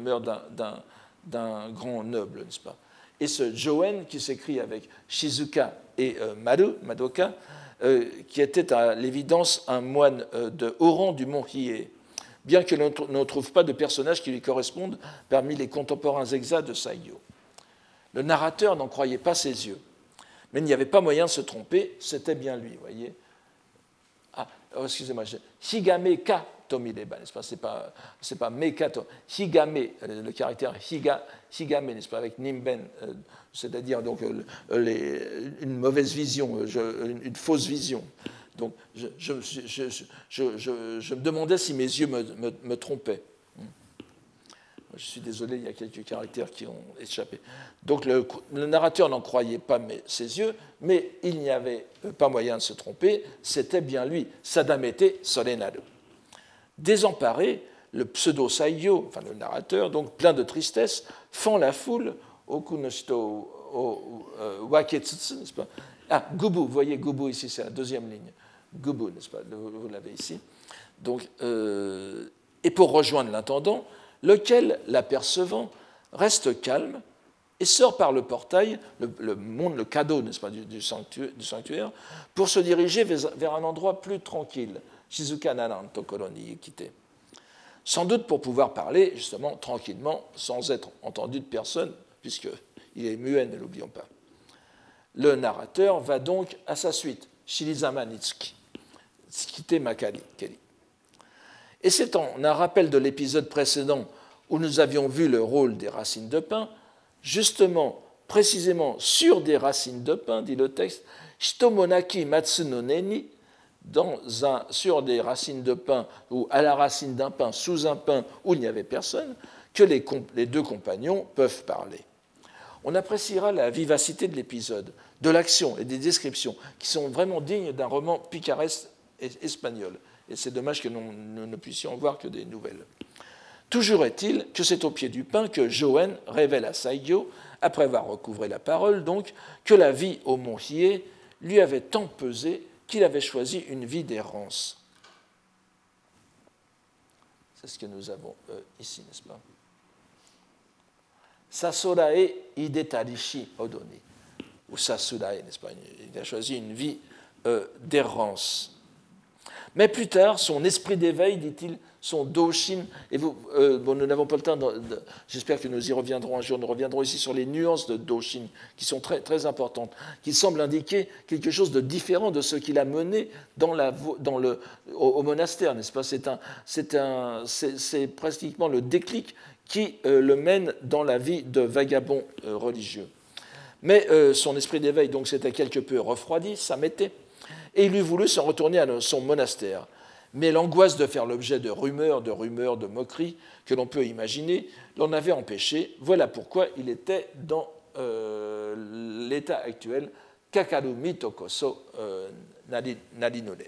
d'un grand noble, n'est-ce pas? Et ce Joen, qui s'écrit avec Shizuka et Madoka, qui était à l'évidence un moine de haut rang du mont Hiei, bien que l'on ne trouve pas de personnages qui lui correspondent parmi les contemporains exacts de Saigyo. Le narrateur n'en croyait pas ses yeux, mais il n'y avait pas moyen de se tromper, c'était bien lui, vous voyez. Excusez-moi, Higame ka Tomileba, n'est-ce pas? C'est pas Mekato. Higame, le caractère Higame, n'est-ce pas, avec Nimben, c'est-à-dire donc une mauvaise vision, une fausse vision. Donc je me demandais si mes yeux me trompaient. Je suis désolé, il y a quelques caractères qui ont échappé. Donc le narrateur n'en croyait pas ses yeux, mais il n'y avait pas moyen de se tromper, c'était bien lui, Sadamete Sorenaru. Désemparé, le pseudo-saigyo, enfin le narrateur, donc plein de tristesse, fend la foule au kunoshito waketsutsu, n'est-ce pas? Gubu, vous voyez Gubu ici, c'est la deuxième ligne. Gubu, n'est-ce pas? Vous l'avez ici. Donc, et pour rejoindre l'intendant, lequel, l'apercevant, reste calme et sort par le portail, le cadeau, n'est-ce pas, du sanctuaire, pour se diriger vers un endroit plus tranquille, Shizuka naran tokoro ni ikite. Sans doute pour pouvoir parler, justement, tranquillement, sans être entendu de personne, puisqu'il est muet, ne l'oublions pas. Le narrateur va donc à sa suite, Shirizama Nitsuki, Tsukite Makari. Et c'est en un rappel de l'épisode précédent où nous avions vu le rôle des racines de pin, justement précisément sur des racines de pin, dit le texte, Shitomonaki Matsunoneni, sur des racines de pin ou à la racine d'un pin, sous un pin où il n'y avait personne, que les deux compagnons peuvent parler. On appréciera la vivacité de l'épisode, de l'action et des descriptions qui sont vraiment dignes d'un roman picaresque espagnol. Et c'est dommage que nous ne puissions en voir que des nouvelles. Toujours est-il que c'est au pied du pin que Joen révèle à Saigyo, après avoir recouvré la parole, donc, que la vie au mont Hiei lui avait tant pesé qu'il avait choisi une vie d'errance. C'est ce que nous avons ici, n'est-ce pas? Sasorae hidetarishi odoni, ou Sasurae, n'est-ce pas? Il a choisi une vie d'errance. Mais plus tard, son esprit d'éveil, dit-il, son doshin, et nous n'avons pas le temps, j'espère que nous y reviendrons un jour, nous reviendrons ici sur les nuances de doshin, qui sont très, très importantes, qui semblent indiquer quelque chose de différent de ce qu'il a mené au monastère, n'est-ce pas? C'est pratiquement le déclic qui le mène dans la vie de vagabond religieux. Mais son esprit d'éveil donc s'était quelque peu refroidi, ça m'était, et il eût voulu s'en retourner à son monastère. Mais l'angoisse de faire l'objet de rumeurs, de moqueries que l'on peut imaginer, l'en avait empêché. Voilà pourquoi il était dans l'état actuel, Kakarumi Tokoso Narinore.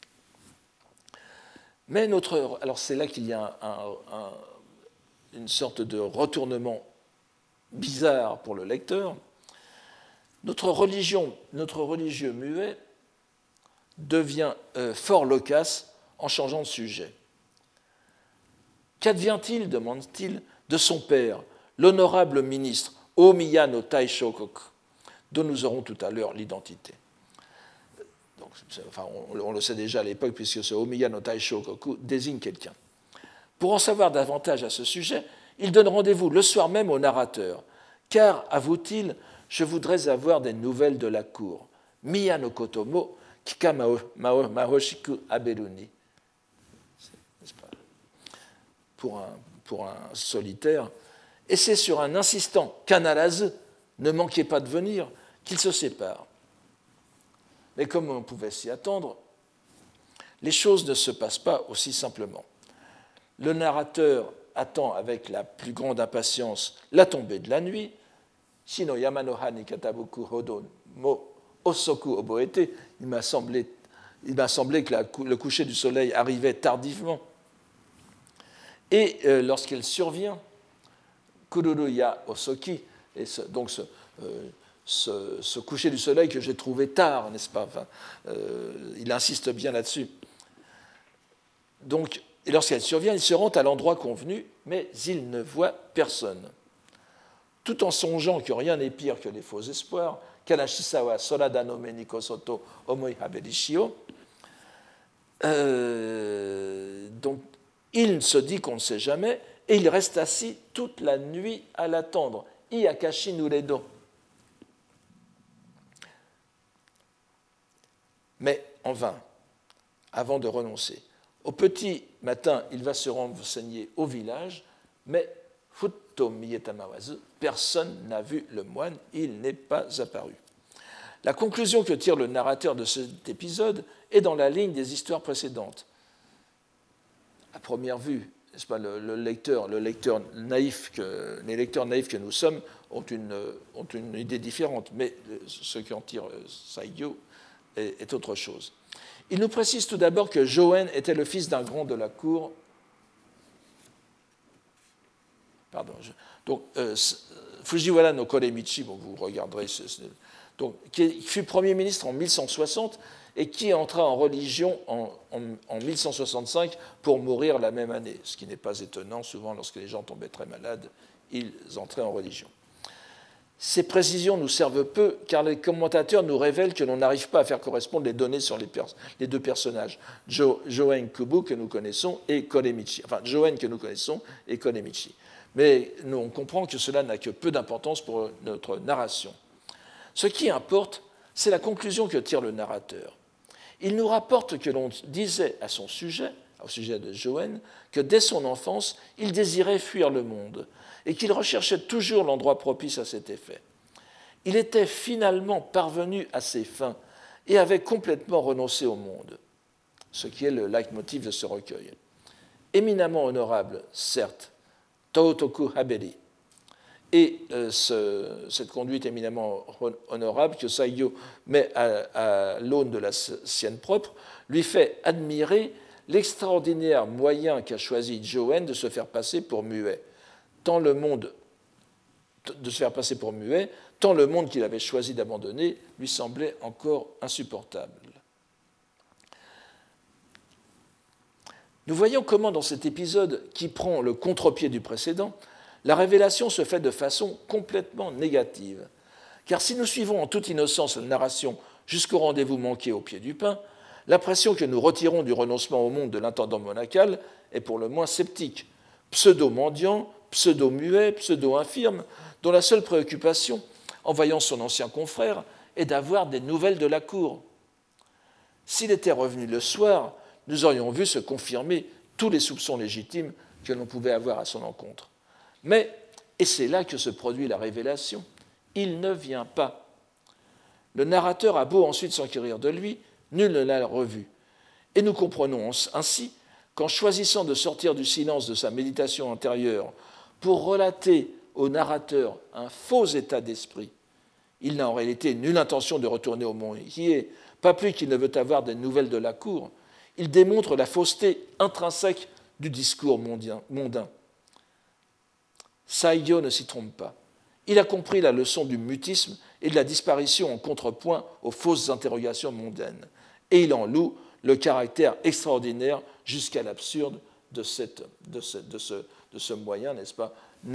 Mais alors c'est là qu'il y a une sorte de retournement bizarre pour le lecteur. Notre religieux muet devient fort loquace en changeant de sujet. Qu'advient-il, demande-t-il, de son père, l'honorable ministre Omiya no Taishokoku, dont nous aurons tout à l'heure l'identité? Donc, on le sait déjà à l'époque, puisque ce Omiya no Taishokoku désigne quelqu'un. Pour en savoir davantage à ce sujet, il donne rendez-vous le soir même au narrateur, car, avoue-t-il, je voudrais avoir des nouvelles de la cour. Miya no kotomo kika mahoshiku aberuni. Pour un solitaire. Et c'est sur un insistant kanarazu, ne manquez pas de venir, qu'ils se séparent. Mais comme on pouvait s'y attendre, les choses ne se passent pas aussi simplement. Le narrateur attend avec la plus grande impatience la tombée de la nuit. Shino yamanoha ni katabuku hodo mo osoku oboete. Il m'a semblé que le coucher du soleil arrivait tardivement. Et lorsqu'elle survient, kururuya osoki, et donc ce coucher du soleil que j'ai trouvé tard, n'est-ce pas? Il insiste bien là-dessus. Donc, et lorsqu'elle survient, il se rend à l'endroit convenu, mais il ne voit personne. Tout en songeant que rien n'est pire que les faux espoirs, Kanashisawa Sorada no me nikosoto omoi haberishio, donc il se dit qu'on ne sait jamais, et il reste assis toute la nuit à l'attendre. Iakashi nuredo. Mais en vain, avant de renoncer. Au petit matin, il va se renseigner au village, mais futto mietamawazu, personne n'a vu le moine, il n'est pas apparu. La conclusion que tire le narrateur de cet épisode est dans la ligne des histoires précédentes. À première vue, n'est-ce pas, les lecteurs naïfs que nous sommes ont une idée différente, mais ce qu'en tire Saigyo est autre chose. Il nous précise tout d'abord que Joen était le fils d'un grand de la cour. Fujiwara no Koremichi, bon, vous regarderez, donc, qui fut Premier ministre en 1160 et qui entra en religion en 1165 pour mourir la même année, ce qui n'est pas étonnant. Souvent, lorsque les gens tombaient très malades, ils entraient en religion. Ces précisions nous servent peu, car les commentateurs nous révèlent que l'on n'arrive pas à faire correspondre les données sur les deux personnages, Joen Kubu que nous connaissons et Koremichi. Enfin, Joen que nous connaissons et Koremichi. Mais nous, on comprend que cela n'a que peu d'importance pour notre narration. Ce qui importe, c'est la conclusion que tire le narrateur. Il nous rapporte que l'on disait à son sujet, au sujet de Joen, que dès son enfance, il désirait fuir le monde et qu'il recherchait toujours l'endroit propice à cet effet. Il était finalement parvenu à ses fins et avait complètement renoncé au monde, ce qui est le leitmotiv de ce recueil. Éminemment honorable, certes, Tautoku Haberi. Et cette conduite éminemment honorable que Saiyo met à l'aune de la sienne propre lui fait admirer l'extraordinaire moyen qu'a choisi Joen de se faire passer pour muet, tant le monde qu'il avait choisi d'abandonner lui semblait encore insupportable. Nous voyons comment dans cet épisode qui prend le contre-pied du précédent, la révélation se fait de façon complètement négative. Car si nous suivons en toute innocence la narration jusqu'au rendez-vous manqué au pied du pin, l'impression que nous retirons du renoncement au monde de l'intendant monacal est pour le moins sceptique. Pseudo-mendiant, pseudo-muet, pseudo-infirme, dont la seule préoccupation, en voyant son ancien confrère, est d'avoir des nouvelles de la cour. S'il était revenu le soir, nous aurions vu se confirmer tous les soupçons légitimes que l'on pouvait avoir à son encontre. Mais, et c'est là que se produit la révélation, il ne vient pas. Le narrateur a beau ensuite s'enquérir de lui, nul ne l'a revu. Et nous comprenons ainsi qu'en choisissant de sortir du silence de sa méditation intérieure pour relater au narrateur un faux état d'esprit, il n'a en réalité nulle intention de retourner au mont Hiei, pas plus qu'il ne veut avoir des nouvelles de la cour. Il démontre la fausseté intrinsèque du discours mondain. Saiyo ne s'y trompe pas. Il a compris la leçon du mutisme et de la disparition en contrepoint aux fausses interrogations mondaines. Et il en loue le caractère extraordinaire jusqu'à l'absurde de ce moyen, n'est-ce pas,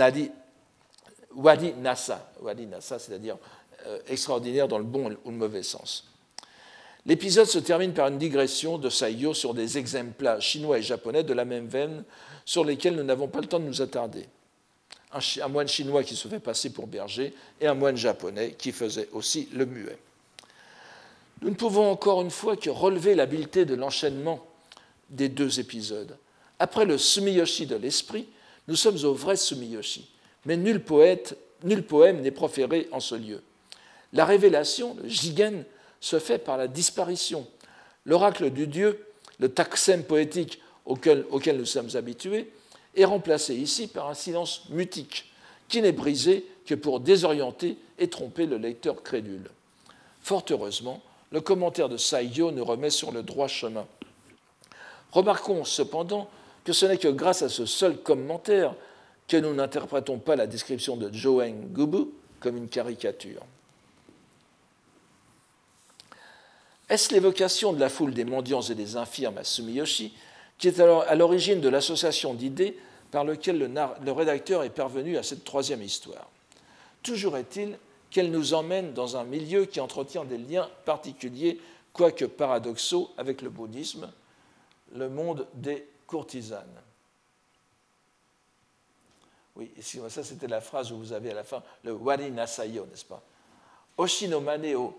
Wadi Nasa, c'est-à-dire extraordinaire dans le bon ou le mauvais sens. L'épisode se termine par une digression de Saiyo sur des exemples chinois et japonais de la même veine sur lesquels nous n'avons pas le temps de nous attarder. Un moine chinois qui se fait passer pour berger et un moine japonais qui faisait aussi le muet. Nous ne pouvons encore une fois que relever l'habileté de l'enchaînement des deux épisodes. Après le sumiyoshi de l'esprit, nous sommes au vrai sumiyoshi, mais nul poème n'est proféré en ce lieu. La révélation, le jigen, se fait par la disparition. L'oracle du dieu, le taksem poétique auquel nous sommes habitués, est remplacé ici par un silence mutique, qui n'est brisé que pour désorienter et tromper le lecteur crédule. Fort heureusement, le commentaire de Saiyo nous remet sur le droit chemin. Remarquons cependant que ce n'est que grâce à ce seul commentaire que nous n'interprétons pas la description de Joen Gubu comme une caricature. Est-ce l'évocation de la foule des mendiants et des infirmes à Sumiyoshi qui est alors à l'origine de l'association d'idées par laquelle le rédacteur est parvenu à cette troisième histoire? Toujours est-il qu'elle nous emmène dans un milieu qui entretient des liens particuliers, quoique paradoxaux, avec le bouddhisme, le monde des courtisanes. Oui, ça c'était la phrase où vous avez à la fin le wari nasayo, n'est-ce pas? Oshinomane o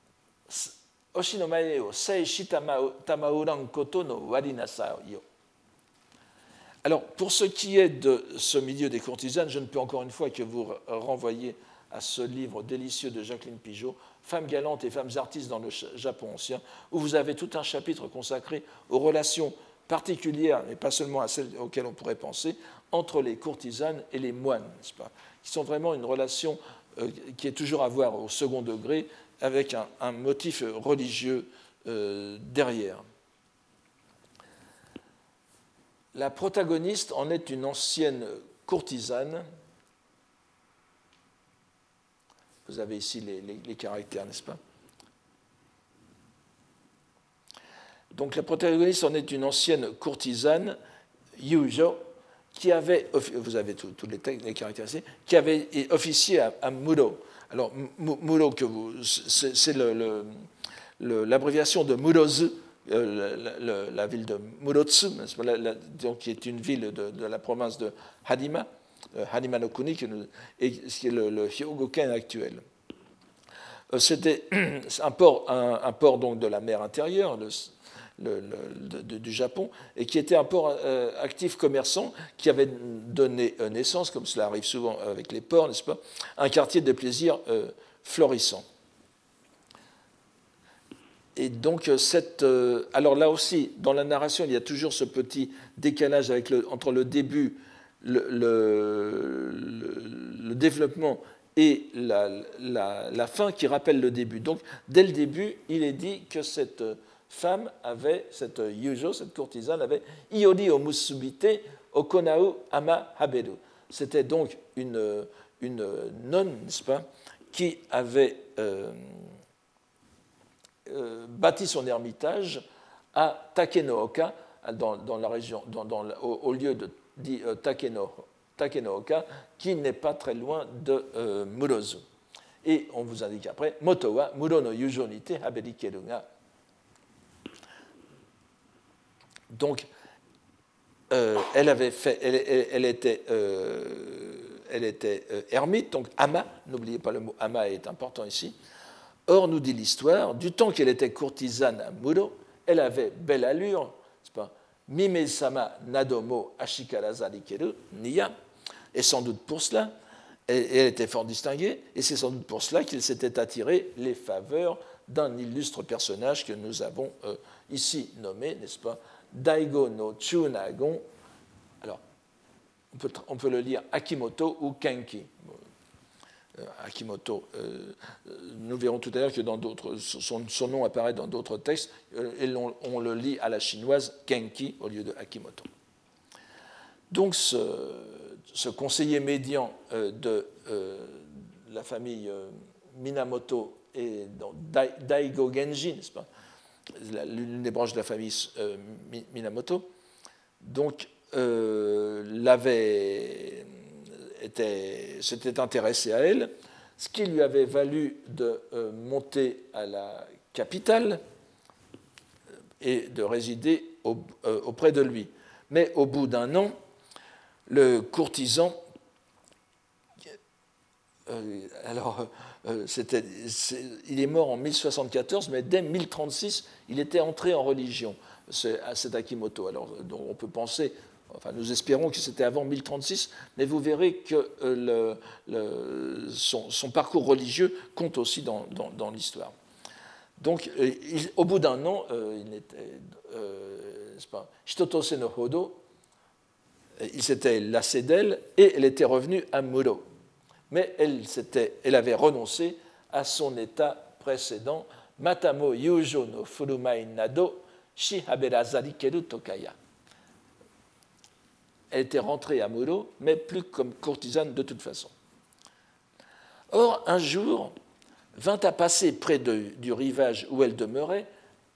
seishi tamauran koto no wari nasayo. Alors, pour ce qui est de ce milieu des courtisanes, je ne peux encore une fois que vous renvoyer à ce livre délicieux de Jacqueline Pigeot, Femmes galantes et femmes artistes dans le Japon ancien, où vous avez tout un chapitre consacré aux relations particulières, et pas seulement à celles auxquelles on pourrait penser, entre les courtisanes et les moines, n'est-ce pas, qui sont vraiment une relation qui est toujours à voir au second degré, avec un motif religieux derrière. La protagoniste en est une ancienne courtisane. Vous avez ici les caractères, n'est-ce pas? Donc la protagoniste en est une ancienne courtisane, Yujo, qui avait, vous avez tous les caractères ici, qui avait officié à Muro. Alors Muro, c'est l'abréviation de Murozu, la ville de Murotsu, donc, qui est une ville de la province de Harima, Harima no Kuni, qui est le Hyogoken actuel. C'était un port donc de la mer intérieure du Japon, et qui était un port actif commerçant qui avait donné naissance, comme cela arrive souvent avec les ports, n'est-ce pas, à un quartier de plaisir florissant. Et donc, alors là aussi, dans la narration, il y a toujours ce petit décalage entre le début, le développement et la fin qui rappelle le début. Donc, dès le début, il est dit que cette femme avait, cette Yujo, cette courtisane, avait Iori o Musubite Okonau Ama Haberu. C'était donc une nonne, n'est-ce pas, qui avait bâti son ermitage à Takenooka, dans la région, au lieu dit Takenooka, qui n'est pas très loin de Murozu. Et on vous indique après, Moto wa Muro no Yujo nite haberikeru ga. Donc, elle était ermite, donc ama, n'oubliez pas le mot ama est important ici. Or, nous dit l'histoire, du temps qu'elle était courtisane à Muro, elle avait belle allure, c'est pas Mime-sama nadomo ashikaraza rikeru niya, et sans doute pour cela, elle était fort distinguée, et c'est sans doute pour cela qu'il s'était attiré les faveurs d'un illustre personnage que nous avons ici nommé, n'est-ce pas, Daigo no Chunagon. Alors, on peut le lire Akimoto ou Kenki. Akimoto, nous verrons tout à l'heure que dans son nom apparaît dans d'autres textes, et on le lit à la chinoise Kenki au lieu de Akimoto. Donc ce conseiller médian de la famille Minamoto et Daigo Genji, n'est-ce pas, l'une des branches de la famille Minamoto, donc s'était intéressé à elle, ce qui lui avait valu de monter à la capitale et de résider auprès de lui. Mais au bout d'un an, le courtisan, il est mort en 1074, mais dès 1036, il était entré en religion, cet Akimoto. Alors, on peut penser, enfin, nous espérons que c'était avant 1036, mais vous verrez que son parcours religieux compte aussi dans l'histoire. Donc, au bout d'un an, il n'était pas Hitotose no Hodo, il s'était lassé d'elle et elle était revenue à Muro. Mais elle avait renoncé à son état précédent, Matamo Yujo no Furumai Nado, Shi Haberazari Keru Tokaya. Elle était rentrée à Muro, mais plus comme courtisane de toute façon. Or, un jour, vint à passer près du rivage où elle demeurait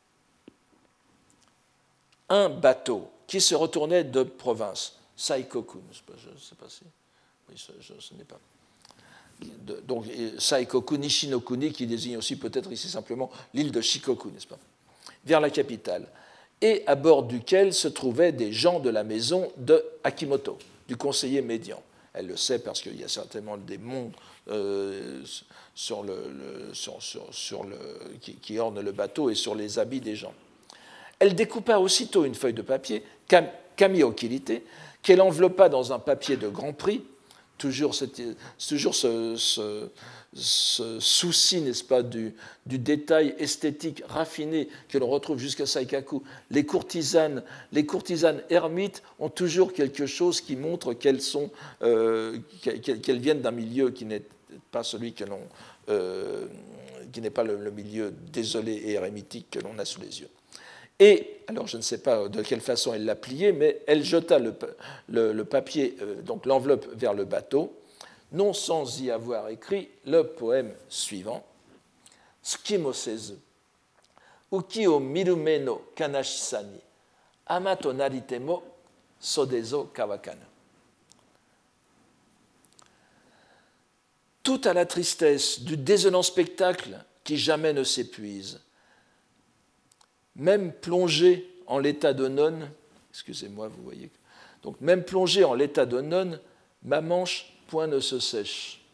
un bateau qui se retournait de province, Saikoku. Je ne sais pas si. Oui, ce n'est pas. Donc, Saikoku Nishinokuni, qui désigne aussi peut-être ici simplement l'île de Shikoku, n'est-ce pas, vers la capitale, et à bord duquel se trouvaient des gens de la maison de Akimoto, du conseiller médian. Elle le sait parce qu'il y a certainement des monts qui ornent le bateau et sur les habits des gens. Elle découpa aussitôt une feuille de papier, kami-okirite, qu'elle enveloppa dans un papier de grand prix, toujours ce souci, n'est-ce pas, du détail esthétique raffiné que l'on retrouve jusqu'à Saikaku. Les courtisanes ermites ont toujours quelque chose qui montre qu'elles viennent d'un milieu qui n'est pas celui qui n'est pas le milieu désolé et érémitique que l'on a sous les yeux. Et, alors je ne sais pas de quelle façon elle l'a plié, mais elle jeta le papier, donc l'enveloppe vers le bateau, non sans y avoir écrit le poème suivant, Tsukimo sezu, uki o mirume no kanashisa ni, ama to narite mo sodezo kawakanu. Tout à la tristesse du désolant spectacle qui jamais ne s'épuise, même plongé en l'état de nonne, excusez-moi, vous voyez, donc même plongé en l'état de nonne, ma manche point ne se sèche.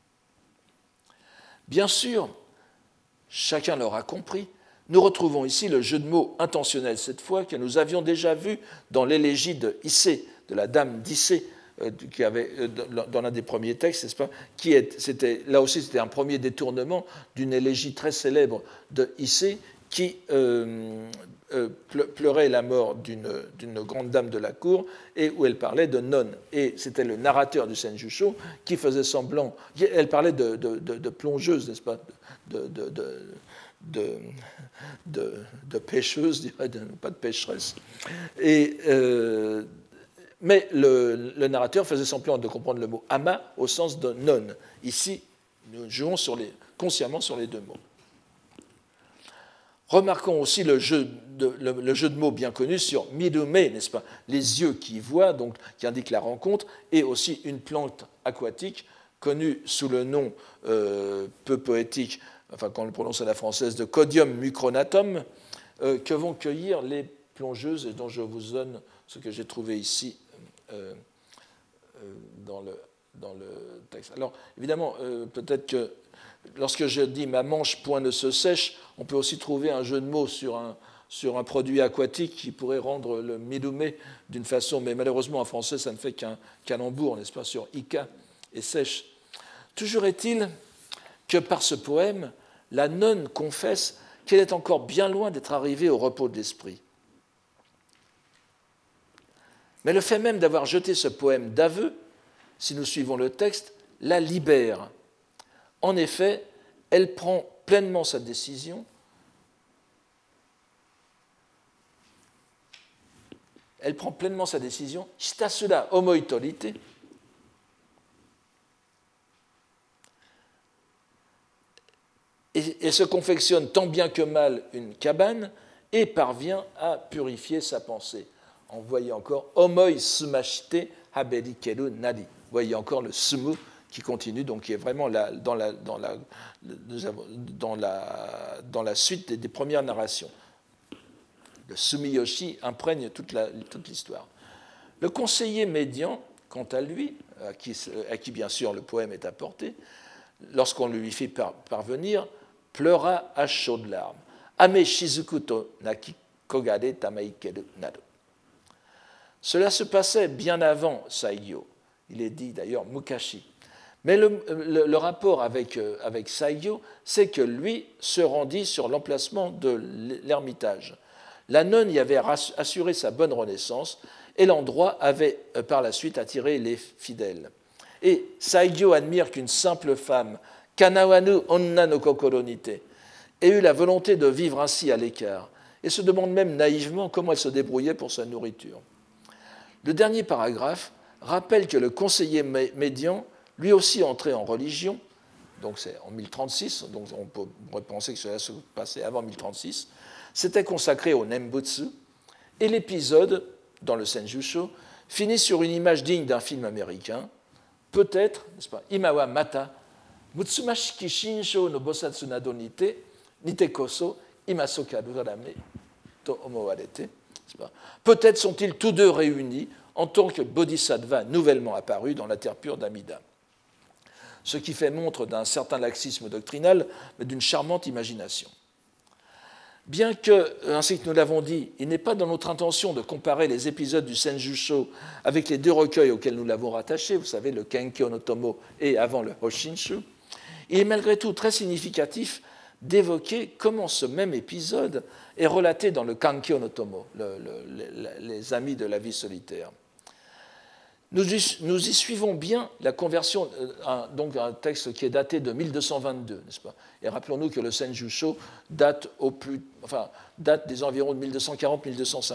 Bien sûr, chacun l'aura compris, nous retrouvons ici le jeu de mots intentionnel cette fois que nous avions déjà vu dans l'élégie de Issei, de la dame d'Issei, qui avait, dans l'un des premiers textes, n'est-ce pas, là aussi c'était un premier détournement d'une élégie très célèbre de Issei qui pleurait la mort d'une grande dame de la cour et où elle parlait de nonnes. Et c'était le narrateur du Senjusho qui faisait semblant. Elle parlait de plongeuse, n'est-ce pas, de pêcheuse, je dirais, pas de pécheresse. Mais le narrateur faisait semblant de comprendre le mot ama au sens de nonne. Ici, nous jouons consciemment sur les deux mots. Remarquons aussi le jeu de mots bien connu sur midume, n'est-ce pas, les yeux qui voient, donc qui indiquent la rencontre, et aussi une plante aquatique connue sous le nom peu poétique, enfin quand on le prononce à la française, de Codium mucronatum, que vont cueillir les plongeuses et dont je vous donne ce que j'ai trouvé ici dans le texte. Alors évidemment, peut-être que lorsque je dis ma manche point ne se sèche, on peut aussi trouver un jeu de mots sur un produit aquatique qui pourrait rendre le midume d'une façon, mais malheureusement en français ça ne fait qu'un calembour, n'est-ce pas, sur ika et sèche. Toujours est-il que par ce poème, la nonne confesse qu'elle est encore bien loin d'être arrivée au repos de l'esprit. Mais le fait même d'avoir jeté ce poème d'aveu, si nous suivons le texte, la libère. En effet, elle prend pleinement sa décision. Elle prend pleinement sa décision, hitasura omoi torite, et se confectionne tant bien que mal une cabane et parvient à purifier sa pensée. On voyait encore omoi sumashite haberi keru nari. Vous voyez encore le sumu qui continue, donc qui est vraiment dans la suite des premières narrations. Le sumiyoshi imprègne toute l'histoire. Le conseiller médian, quant à lui, à qui bien sûr le poème est apporté, lorsqu'on lui fit parvenir, pleura à chaudes larmes. Ame shizuku to naki kogare tamaikeru nado. Cela se passait bien avant Saigyo. Il est dit d'ailleurs Mukashi. Mais le rapport avec Saigyo, c'est que lui se rendit sur l'emplacement de l'ermitage. La nonne y avait assuré sa bonne renaissance et l'endroit avait par la suite attiré les fidèles. Et Saigyo admire qu'une simple femme, Kanawanu onna no kokoro nite, ait eu la volonté de vivre ainsi à l'écart et se demande même naïvement comment elle se débrouillait pour sa nourriture. Le dernier paragraphe rappelle que le conseiller médian, lui aussi entré en religion, donc c'est en 1036, donc on pourrait penser que cela se passait avant 1036, s'était consacré au Nembutsu, et l'épisode, dans le Senjusho, finit sur une image digne d'un film américain, peut-être, n'est-ce pas, Imawa Mata, Mutsumashiki Shinsho no Bosatsu nado nite koso, Imasoka Rame to omowarete. Peut-être sont-ils tous deux réunis en tant que bodhisattva nouvellement apparus dans la terre pure d'Amida. Ce qui fait montre d'un certain laxisme doctrinal, mais d'une charmante imagination. Bien que, ainsi que nous l'avons dit, il n'est pas dans notre intention de comparer les épisodes du Senjusho avec les deux recueils auxquels nous l'avons rattaché, vous savez, le Kenkyo no Tomo et avant le Hoshinshu, il est malgré tout très significatif d'évoquer comment ce même épisode est relaté dans le Kankyo no Tomo, les amis de la vie solitaire. Nous y suivons bien la conversion, donc un texte qui est daté de 1222, n'est-ce pas? Et rappelons-nous que le Senjusho date des environs de 1240-1250.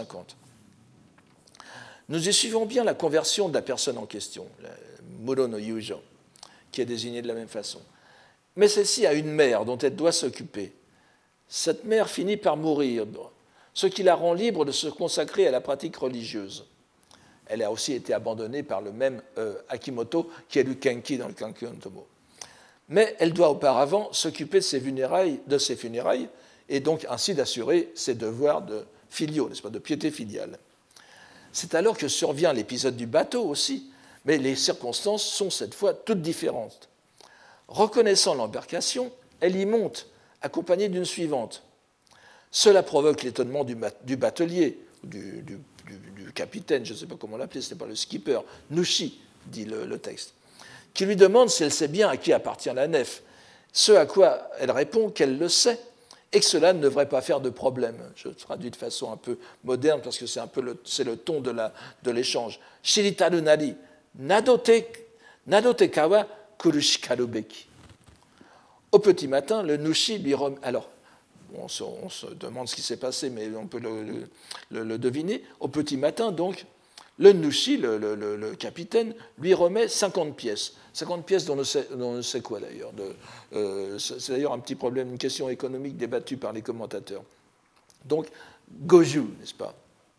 Nous y suivons bien la conversion de la personne en question, Muro no Yujo, qui est désignée de la même façon. Mais celle-ci a une mère dont elle doit s'occuper. Cette mère finit par mourir, ce qui la rend libre de se consacrer à la pratique religieuse. Elle a aussi été abandonnée par le même Akimoto qui est du Kenki dans le Kankyo no Tomo. Mais elle doit auparavant s'occuper de ses funérailles et donc ainsi d'assurer ses devoirs de filiaux, n'est-ce pas, de piété filiale. C'est alors que survient l'épisode du bateau aussi, mais les circonstances sont cette fois toutes différentes. Reconnaissant l'embarcation, elle y monte, accompagnée d'une suivante. Cela provoque l'étonnement du batelier, du capitaine, je ne sais pas comment l'appeler, ce n'est pas le skipper, Nushi, dit le texte, qui lui demande si elle sait bien à qui appartient la nef, ce à quoi elle répond qu'elle le sait, et que cela ne devrait pas faire de problème. Je traduis de façon un peu moderne parce que c'est le ton de l'échange. Shiritaru nari, nadote kawa kurushikaru beki. Au petit matin, le nushi lui remet. Alors, on se demande ce qui s'est passé, mais on peut le deviner. Au petit matin, donc, le nushi, le capitaine, lui remet 50 pièces. 50 pièces dont on ne sait quoi d'ailleurs. C'est d'ailleurs un petit problème, une question économique débattue par les commentateurs. Donc, goju, n'est-ce pas?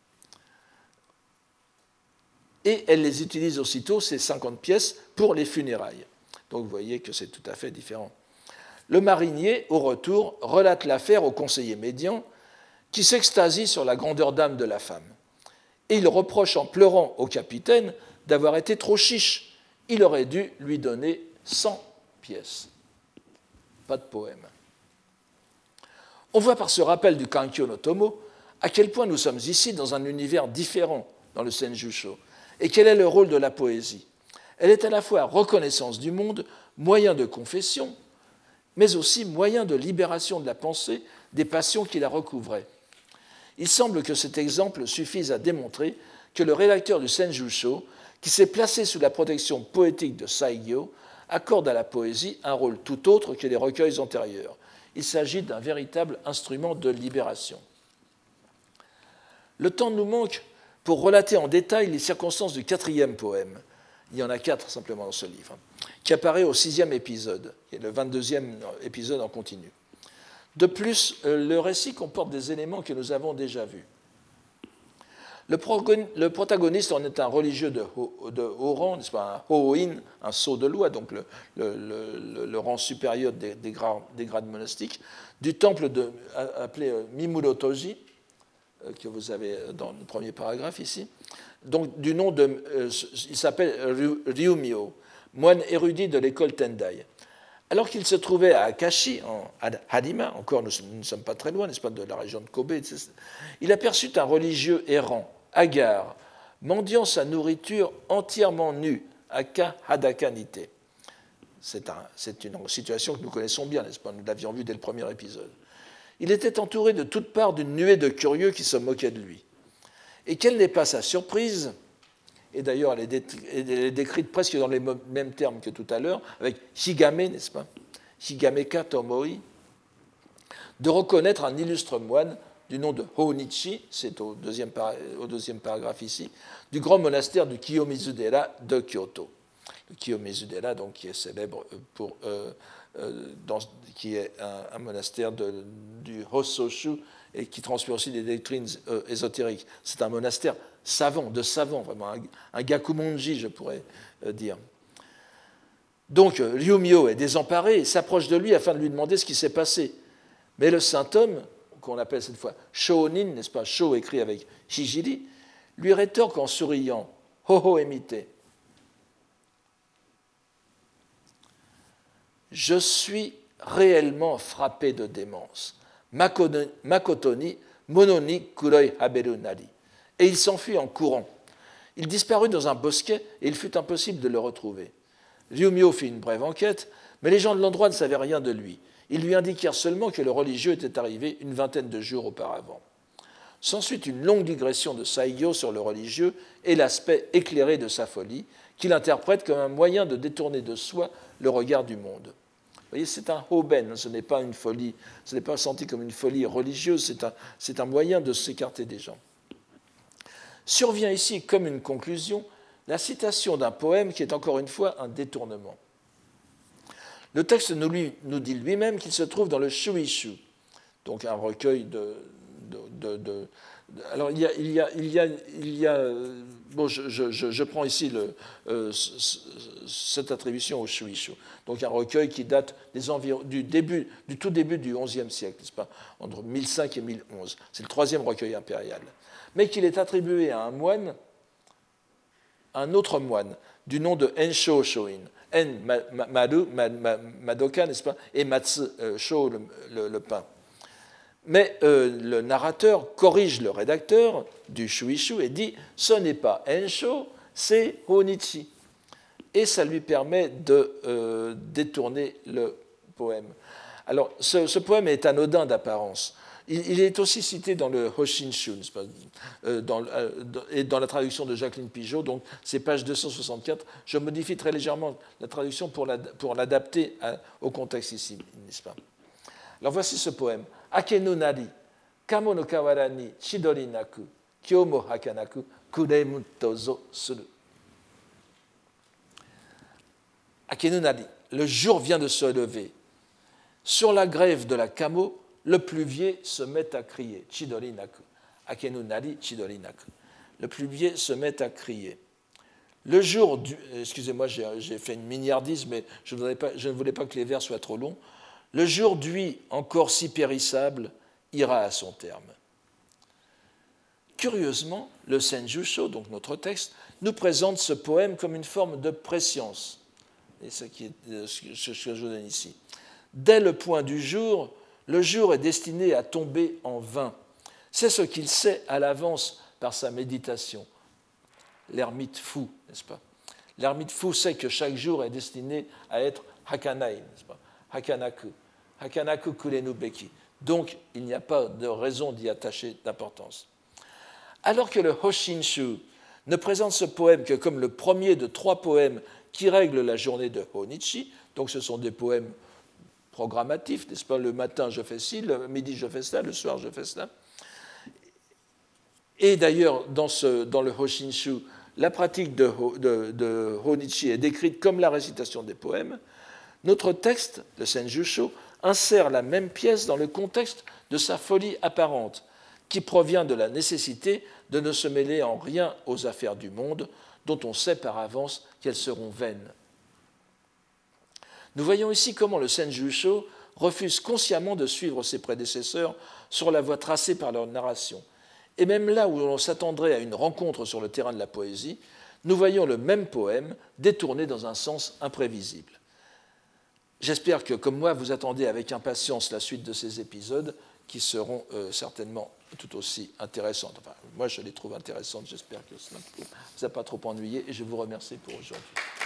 Et elle les utilise aussitôt, ces 50 pièces, pour les funérailles. Donc vous voyez que c'est tout à fait différent. Le marinier, au retour, relate l'affaire au conseiller médian, qui s'extasie sur la grandeur d'âme de la femme. Et il reproche en pleurant au capitaine d'avoir été trop chiche. Il aurait dû lui donner 100 pièces. Pas de poème. On voit par ce rappel du Kankyo no Tomo à quel point nous sommes ici dans un univers différent dans le Senjusho et quel est le rôle de la poésie. Elle est à la fois reconnaissance du monde, moyen de confession, mais aussi moyen de libération de la pensée des passions qui la recouvraient. Il semble que cet exemple suffise à démontrer que le rédacteur du Senjusho, qui s'est placé sous la protection poétique de Saigyo, accorde à la poésie un rôle tout autre que les recueils antérieurs. Il s'agit d'un véritable instrument de libération. Le temps nous manque pour relater en détail les circonstances du 4e poème. Il y en a 4 simplement dans ce livre, qui apparaît au 6e épisode, qui est le 22e épisode en continu. De plus, le récit comporte des éléments que nous avons déjà vus. Le protagoniste en est un religieux de haut rang, n'est-ce pas, un hoin, un sceau de loi, donc le rang supérieur des grades monastiques, du temple appelé Mimurotoji, que vous avez dans le premier paragraphe ici. Donc, du nom il s'appelle Ryumyo, moine érudit de l'école Tendai. Alors qu'il se trouvait à Akashi, en Harima, encore nous ne sommes pas très loin, n'est-ce pas, de la région de Kobe, etc., il aperçut un religieux errant, hagard, mendiant sa nourriture entièrement nue, aka hadaka nite. C'est une situation que nous connaissons bien, n'est-ce pas, nous l'avions vu dès le premier épisode. Il était entouré de toutes parts d'une nuée de curieux qui se moquaient de lui. Et quelle n'est pas sa surprise, et d'ailleurs elle est décrite presque dans les mêmes termes que tout à l'heure, avec Higame, n'est-ce pas, Higameka Tomoi, de reconnaître un illustre moine du nom de Honichi, c'est au deuxième paragraphe ici, du grand monastère du Kiyomizu-dera de Kyoto. Le Kiyomizu-dera, donc, qui est célèbre qui est un monastère du Hossoshu et qui transmet aussi des doctrines ésotériques. C'est un monastère savant, vraiment, un gakumonji, je pourrais dire. Donc, Ryumyo est désemparé et s'approche de lui afin de lui demander ce qui s'est passé. Mais le saint homme, qu'on appelle cette fois Shōnin, n'est-ce pas, Shō écrit avec Hijiri, lui rétorque en souriant, Hoho emite. Je suis réellement frappé de démence. Makotoni, mononi kuroi haberu nari. Et il s'enfuit en courant. Il disparut dans un bosquet et il fut impossible de le retrouver. Ryumyo fit une brève enquête, mais les gens de l'endroit ne savaient rien de lui. Ils lui indiquèrent seulement que le religieux était arrivé une vingtaine de jours auparavant. S'ensuit une longue digression de Saigyo sur le religieux et l'aspect éclairé de sa folie, qu'il interprète comme un moyen de détourner de soi le regard du monde. Vous voyez, c'est un hoben, ce n'est pas une folie, ce n'est pas senti comme une folie religieuse, c'est un moyen de s'écarter des gens. Survient ici, comme une conclusion, la citation d'un poème qui est encore une fois un détournement. Le texte nous dit lui-même qu'il se trouve dans le Shuishu, donc un recueil alors il y a bon, je prends ici cette attribution au Shuishu, donc un recueil qui date du tout début du XIe siècle, n'est-ce pas, entre 1005 et 1011. C'est le 3e recueil impérial, mais qu'il est attribué à un autre moine du nom de Ensho Shoin. En Madoka, n'est-ce pas, et Matsu Sho, le pain. Mais le narrateur corrige le rédacteur du Shuishu et dit « ce n'est pas Ensho, c'est Honichi ». et ça lui permet de détourner le poème. Alors, ce poème est anodin d'apparence. Il est aussi cité dans le Hoshinshu, et dans la traduction de Jacqueline Pigeot, donc c'est page 264. Je modifie très légèrement la traduction pour l'adapter au contexte ici, n'est-ce pas? Alors voici ce poème. Akenu nari, kamo no kawara ni chidori naku, kyo mo hakanaku, kuremu tozo suru. Akenu nari, le jour vient de se lever. Sur la grève de la Kamo, le pluvier se met à crier. Chidori naku. Akenu nari, chidori naku. Le pluvier se met à crier. Le jour du. Excusez-moi, j'ai fait une miniardise, mais je ne voulais pas que les vers soient trop longs. Le jour d'huile encore si périssable ira à son terme. Curieusement, le Senjusho, donc notre texte, nous présente ce poème comme une forme de prescience. Et ce que je donne ici. Dès le point du jour, le jour est destiné à tomber en vain. C'est ce qu'il sait à l'avance par sa méditation. L'ermite fou, n'est-ce pas? L'ermite fou sait que chaque jour est destiné à être hakanai, n'est-ce pas? Hakanaku. Hakanaku kurenu beki. Donc, il n'y a pas de raison d'y attacher d'importance. Alors que le Hoshinshu ne présente ce poème que comme le premier de 3 poèmes qui règlent la journée de Honichi, donc ce sont des poèmes programmatifs, n'est-ce pas? Le matin, je fais ci, le midi, je fais cela, le soir, je fais cela. Et d'ailleurs, dans le Hoshinshu, la pratique de Honichi est décrite comme la récitation des poèmes. Notre texte, le Senjusho, insère la même pièce dans le contexte de sa folie apparente, qui provient de la nécessité de ne se mêler en rien aux affaires du monde, dont on sait par avance qu'elles seront vaines. Nous voyons ici comment le Senjusho refuse consciemment de suivre ses prédécesseurs sur la voie tracée par leur narration. Et même là où l'on s'attendrait à une rencontre sur le terrain de la poésie, nous voyons le même poème détourné dans un sens imprévisible. J'espère que, comme moi, vous attendez avec impatience la suite de ces épisodes qui seront certainement tout aussi intéressantes. Enfin, moi, je les trouve intéressantes. J'espère que ça ne vous a pas trop ennuyé et je vous remercie pour aujourd'hui.